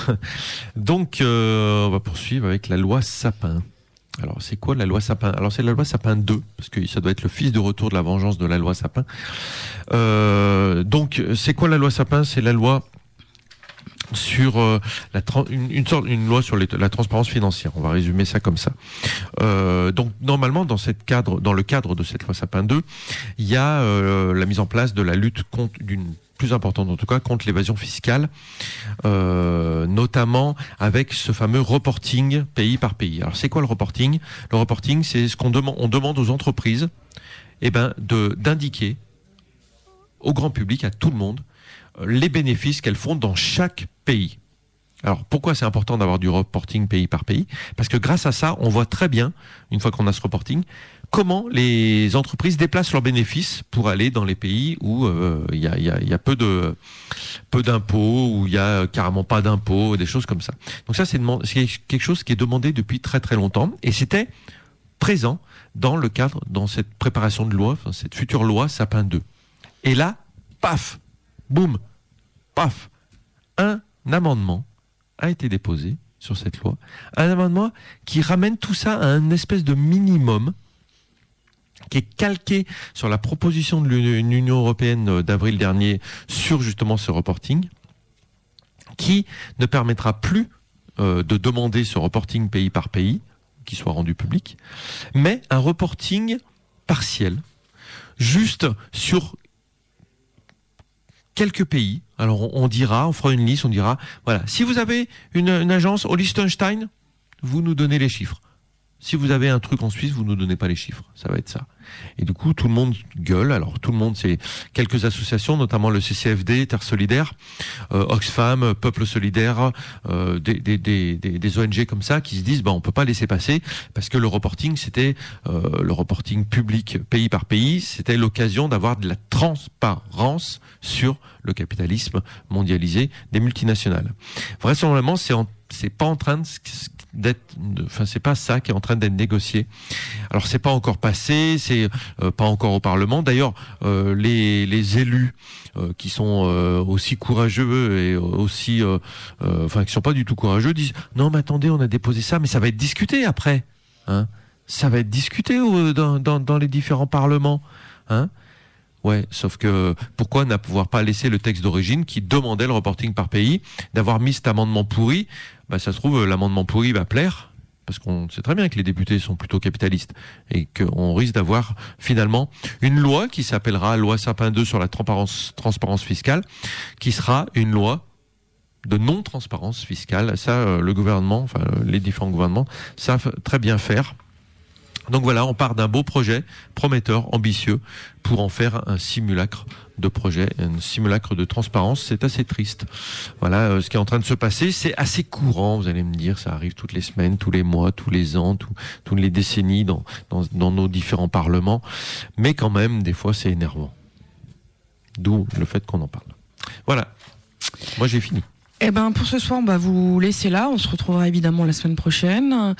Donc, euh, on va poursuivre avec la loi Sapin. Alors, c'est quoi la loi Sapin ? Alors, c'est la loi Sapin deux, parce que ça doit être le fils de retour de la vengeance de la loi Sapin. Euh, donc, c'est quoi la loi Sapin ? C'est la loi sur euh, la tra- une, une sorte une loi sur les, la transparence financière. On va résumer ça comme ça. Euh, donc normalement dans cette cadre dans le cadre de cette loi Sapin deux, il y a euh, la mise en place de la lutte contre d'une plus importante en tout cas contre l'évasion fiscale, euh, notamment avec ce fameux reporting pays par pays. Alors c'est quoi le reporting ? Le reporting, c'est ce qu'on demande on demande aux entreprises eh ben de d'indiquer au grand public, à tout le monde, les bénéfices qu'elles font dans chaque pays. Alors pourquoi c'est important d'avoir du reporting pays par pays ? Parce que grâce à ça, on voit très bien, une fois qu'on a ce reporting, comment les entreprises déplacent leurs bénéfices pour aller dans les pays où il euh, y, a, y, a, y a peu de peu d'impôts, où il y a carrément pas d'impôts, des choses comme ça. Donc ça c'est, demandé, c'est quelque chose qui est demandé depuis très très longtemps, et c'était présent dans le cadre, dans cette préparation de loi, enfin, cette future loi Sapin deux. Et là, paf, boum, paf, un amendement a été déposé sur cette loi, un amendement qui ramène tout ça à un espèce de minimum qui est calqué sur la proposition de l'Union européenne d'avril dernier sur justement ce reporting, qui ne permettra plus euh, de demander ce reporting pays par pays, qui soit rendu public, mais un reporting partiel, juste sur quelques pays. Alors on, on dira, on fera une liste, on dira, voilà, si vous avez une, une agence au Liechtenstein, vous nous donnez les chiffres. Si vous avez un truc en Suisse, vous ne nous donnez pas les chiffres. Ça va être ça. Et du coup, tout le monde gueule. Alors, tout le monde, c'est quelques associations, notamment le C C F D, Terre Solidaire, euh, Oxfam, Peuple Solidaire, euh, des, des, des, des O N G comme ça, qui se disent, bah, on peut pas laisser passer, parce que le reporting, c'était euh, le reporting public, pays par pays, c'était l'occasion d'avoir de la transparence sur le capitalisme mondialisé des multinationales. Vraisemblablement, c'est en, c'est pas en train de d'être, enfin c'est pas ça qui est en train d'être négocié. Alors c'est pas encore passé, c'est euh, pas encore au Parlement. D'ailleurs, euh, les les élus euh, qui sont euh, aussi courageux et aussi, euh, euh, enfin qui sont pas du tout courageux, disent non mais attendez, on a déposé ça, mais ça va être discuté après, hein. Ça va être discuté euh, dans, dans dans les différents parlements, hein. Ouais, sauf que pourquoi ne pouvoir pas laisser le texte d'origine qui demandait le reporting par pays, d'avoir mis cet amendement pourri? Bah, ça se trouve, l'amendement pourri va plaire, parce qu'on sait très bien que les députés sont plutôt capitalistes, et qu'on risque d'avoir finalement une loi qui s'appellera loi Sapin deux sur la transparence, transparence fiscale, qui sera une loi de non-transparence fiscale. Ça, euh, le gouvernement, enfin les différents gouvernements savent très bien faire. Donc voilà, on part d'un beau projet, prometteur, ambitieux, pour en faire un simulacre de projet, un simulacre de transparence. C'est assez triste. Voilà, euh, ce qui est en train de se passer, c'est assez courant, vous allez me dire, ça arrive toutes les semaines, tous les mois, tous les ans, tout, toutes les décennies dans, dans, dans nos différents parlements. Mais quand même, des fois, c'est énervant. D'où le fait qu'on en parle. Voilà. Moi, j'ai fini. Eh ben, pour ce soir, on va vous laisser là. On se retrouvera évidemment la semaine prochaine.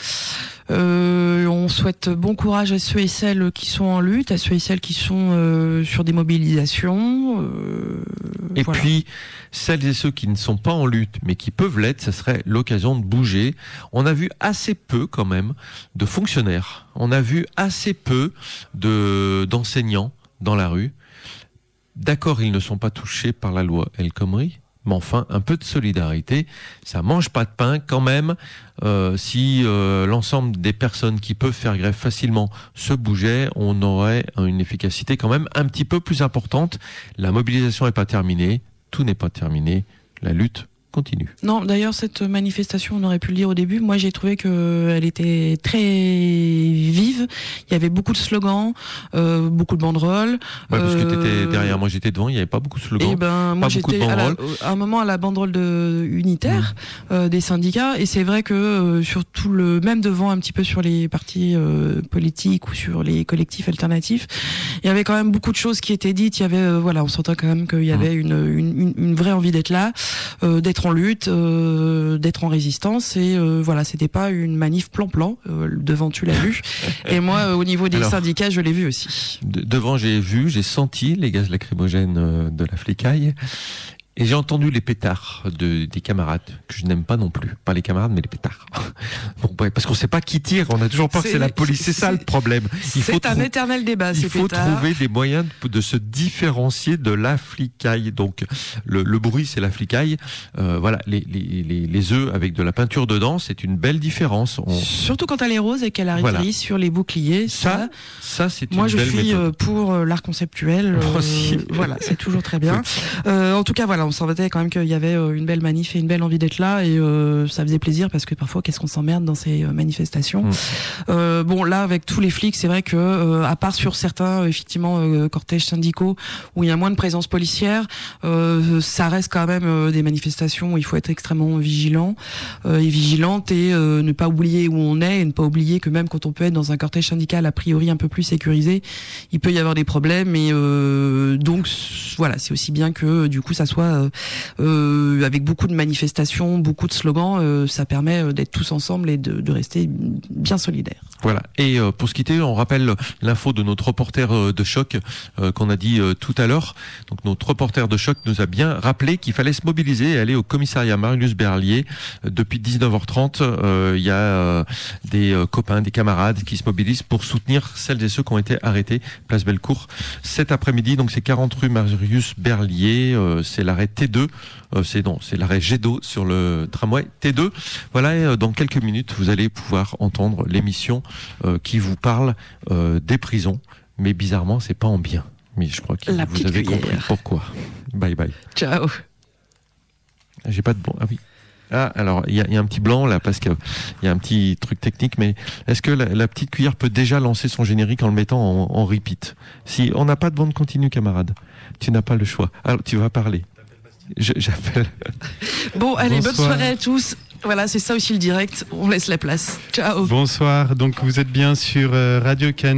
Euh, on souhaite bon courage à ceux et celles qui sont en lutte, à ceux et celles qui sont euh, sur des mobilisations. Euh, et voilà. puis, celles et ceux qui ne sont pas en lutte, mais qui peuvent l'être, ça serait l'occasion de bouger. On a vu assez peu, quand même, de fonctionnaires. On a vu assez peu de d'enseignants dans la rue. D'accord, ils ne sont pas touchés par la loi El Khomri, mais enfin, un peu de solidarité, ça mange pas de pain quand même. Euh, si euh, l'ensemble des personnes qui peuvent faire grève facilement se bougeaient, on aurait une efficacité quand même un petit peu plus importante. La mobilisation n'est pas terminée, tout n'est pas terminé, la lutte continue. Non, d'ailleurs, cette manifestation, on aurait pu le dire au début, moi j'ai trouvé qu'elle était très vive, il y avait beaucoup de slogans, euh, beaucoup de banderoles. Ouais, parce que euh... t'étais derrière moi, j'étais devant, il n'y avait pas beaucoup de slogans, et ben, moi, pas beaucoup de j'étais à, la, à un moment à la banderole de, unitaire mmh. euh, des syndicats, et c'est vrai que euh, sur tout le, même devant un petit peu sur les partis euh, politiques ou sur les collectifs alternatifs, il y avait quand même beaucoup de choses qui étaient dites, il y avait, euh, voilà, on sentait quand même qu'il y avait mmh. une, une, une vraie envie d'être là, euh, d'être en lutte, euh, d'être en résistance, et euh, voilà, c'était pas une manif plan-plan, euh, devant tu l'as vu, et moi euh, au niveau des Alors, syndicats je l'ai vu aussi. De, devant j'ai vu, j'ai senti les gaz lacrymogènes de la flicaille, et j'ai entendu les pétards de, des camarades, que je n'aime pas non plus. Pas les camarades, mais les pétards. Bon, ouais, parce qu'on sait pas qui tire, on a toujours peur que c'est la police. C'est, c'est ça le problème. Il faut c'est un trou- éternel débat, Il faut pétards. trouver des moyens de, de se différencier de la flicaille. Donc, le, le bruit, c'est la flicaille. Euh, voilà, les, les, les, les œufs avec de la peinture dedans, c'est une belle différence. On... Surtout quand elle est rose et qu'elle arrive voilà. sur les boucliers. Ça, ça, ça c'est moi, une belle méthode. Moi, je suis pour l'art conceptuel. Moi euh, aussi. Voilà, c'est toujours très bien. Euh, en tout cas, voilà, on sentait quand même qu'il y avait une belle manif et une belle envie d'être là, et euh, ça faisait plaisir, parce que parfois qu'est-ce qu'on s'emmerde dans ces manifestations. Mmh. Euh, bon, là avec tous les flics, c'est vrai que euh, à part sur certains effectivement euh, cortèges syndicaux où il y a moins de présence policière, euh, ça reste quand même euh, des manifestations où il faut être extrêmement vigilant euh, et vigilante, et euh, ne pas oublier où on est, et ne pas oublier que même quand on peut être dans un cortège syndical a priori un peu plus sécurisé, il peut y avoir des problèmes, et euh, donc voilà, c'est aussi bien que du coup ça soit euh, Euh, avec beaucoup de manifestations, beaucoup de slogans, euh, ça permet d'être tous ensemble et de, de rester bien solidaires. Voilà. Et euh, pour se quitter, on rappelle l'info de notre reporter euh, de choc euh, qu'on a dit euh, tout à l'heure. Donc notre reporter de choc nous a bien rappelé qu'il fallait se mobiliser et aller au commissariat Marius Berlier. Euh, depuis dix-neuf heures trente, il euh, y a euh, des euh, copains, des camarades qui se mobilisent pour soutenir celles et ceux qui ont été arrêtés place Bellecour cet après-midi. Donc c'est quarante rue Marius Berlier, euh, c'est l'arrêt T deux. Euh, c'est non, c'est l'arrêt Jet d'eau sur le tramway T deux. Voilà, et, euh, dans quelques minutes, vous allez pouvoir entendre l'émission euh, qui vous parle euh, des prisons. Mais bizarrement, c'est pas en bien. Mais je crois que La vous avez cuillère. compris pourquoi. Bye bye. Ciao. J'ai pas de bon. Ah oui. Ah, alors il y, y a un petit blanc là parce qu'il y a un petit truc technique, mais est-ce que la, la petite cuillère peut déjà lancer son générique en le mettant en, en repeat? Si on n'a pas de bande continue, camarade, tu n'as pas le choix. Alors tu vas parler. Je, j'appelle. Bon, allez, Bonsoir. bonne soirée à tous. Voilà, c'est ça aussi le direct. On laisse la place. Ciao. Bonsoir. Donc vous êtes bien sur euh, Radio Canu.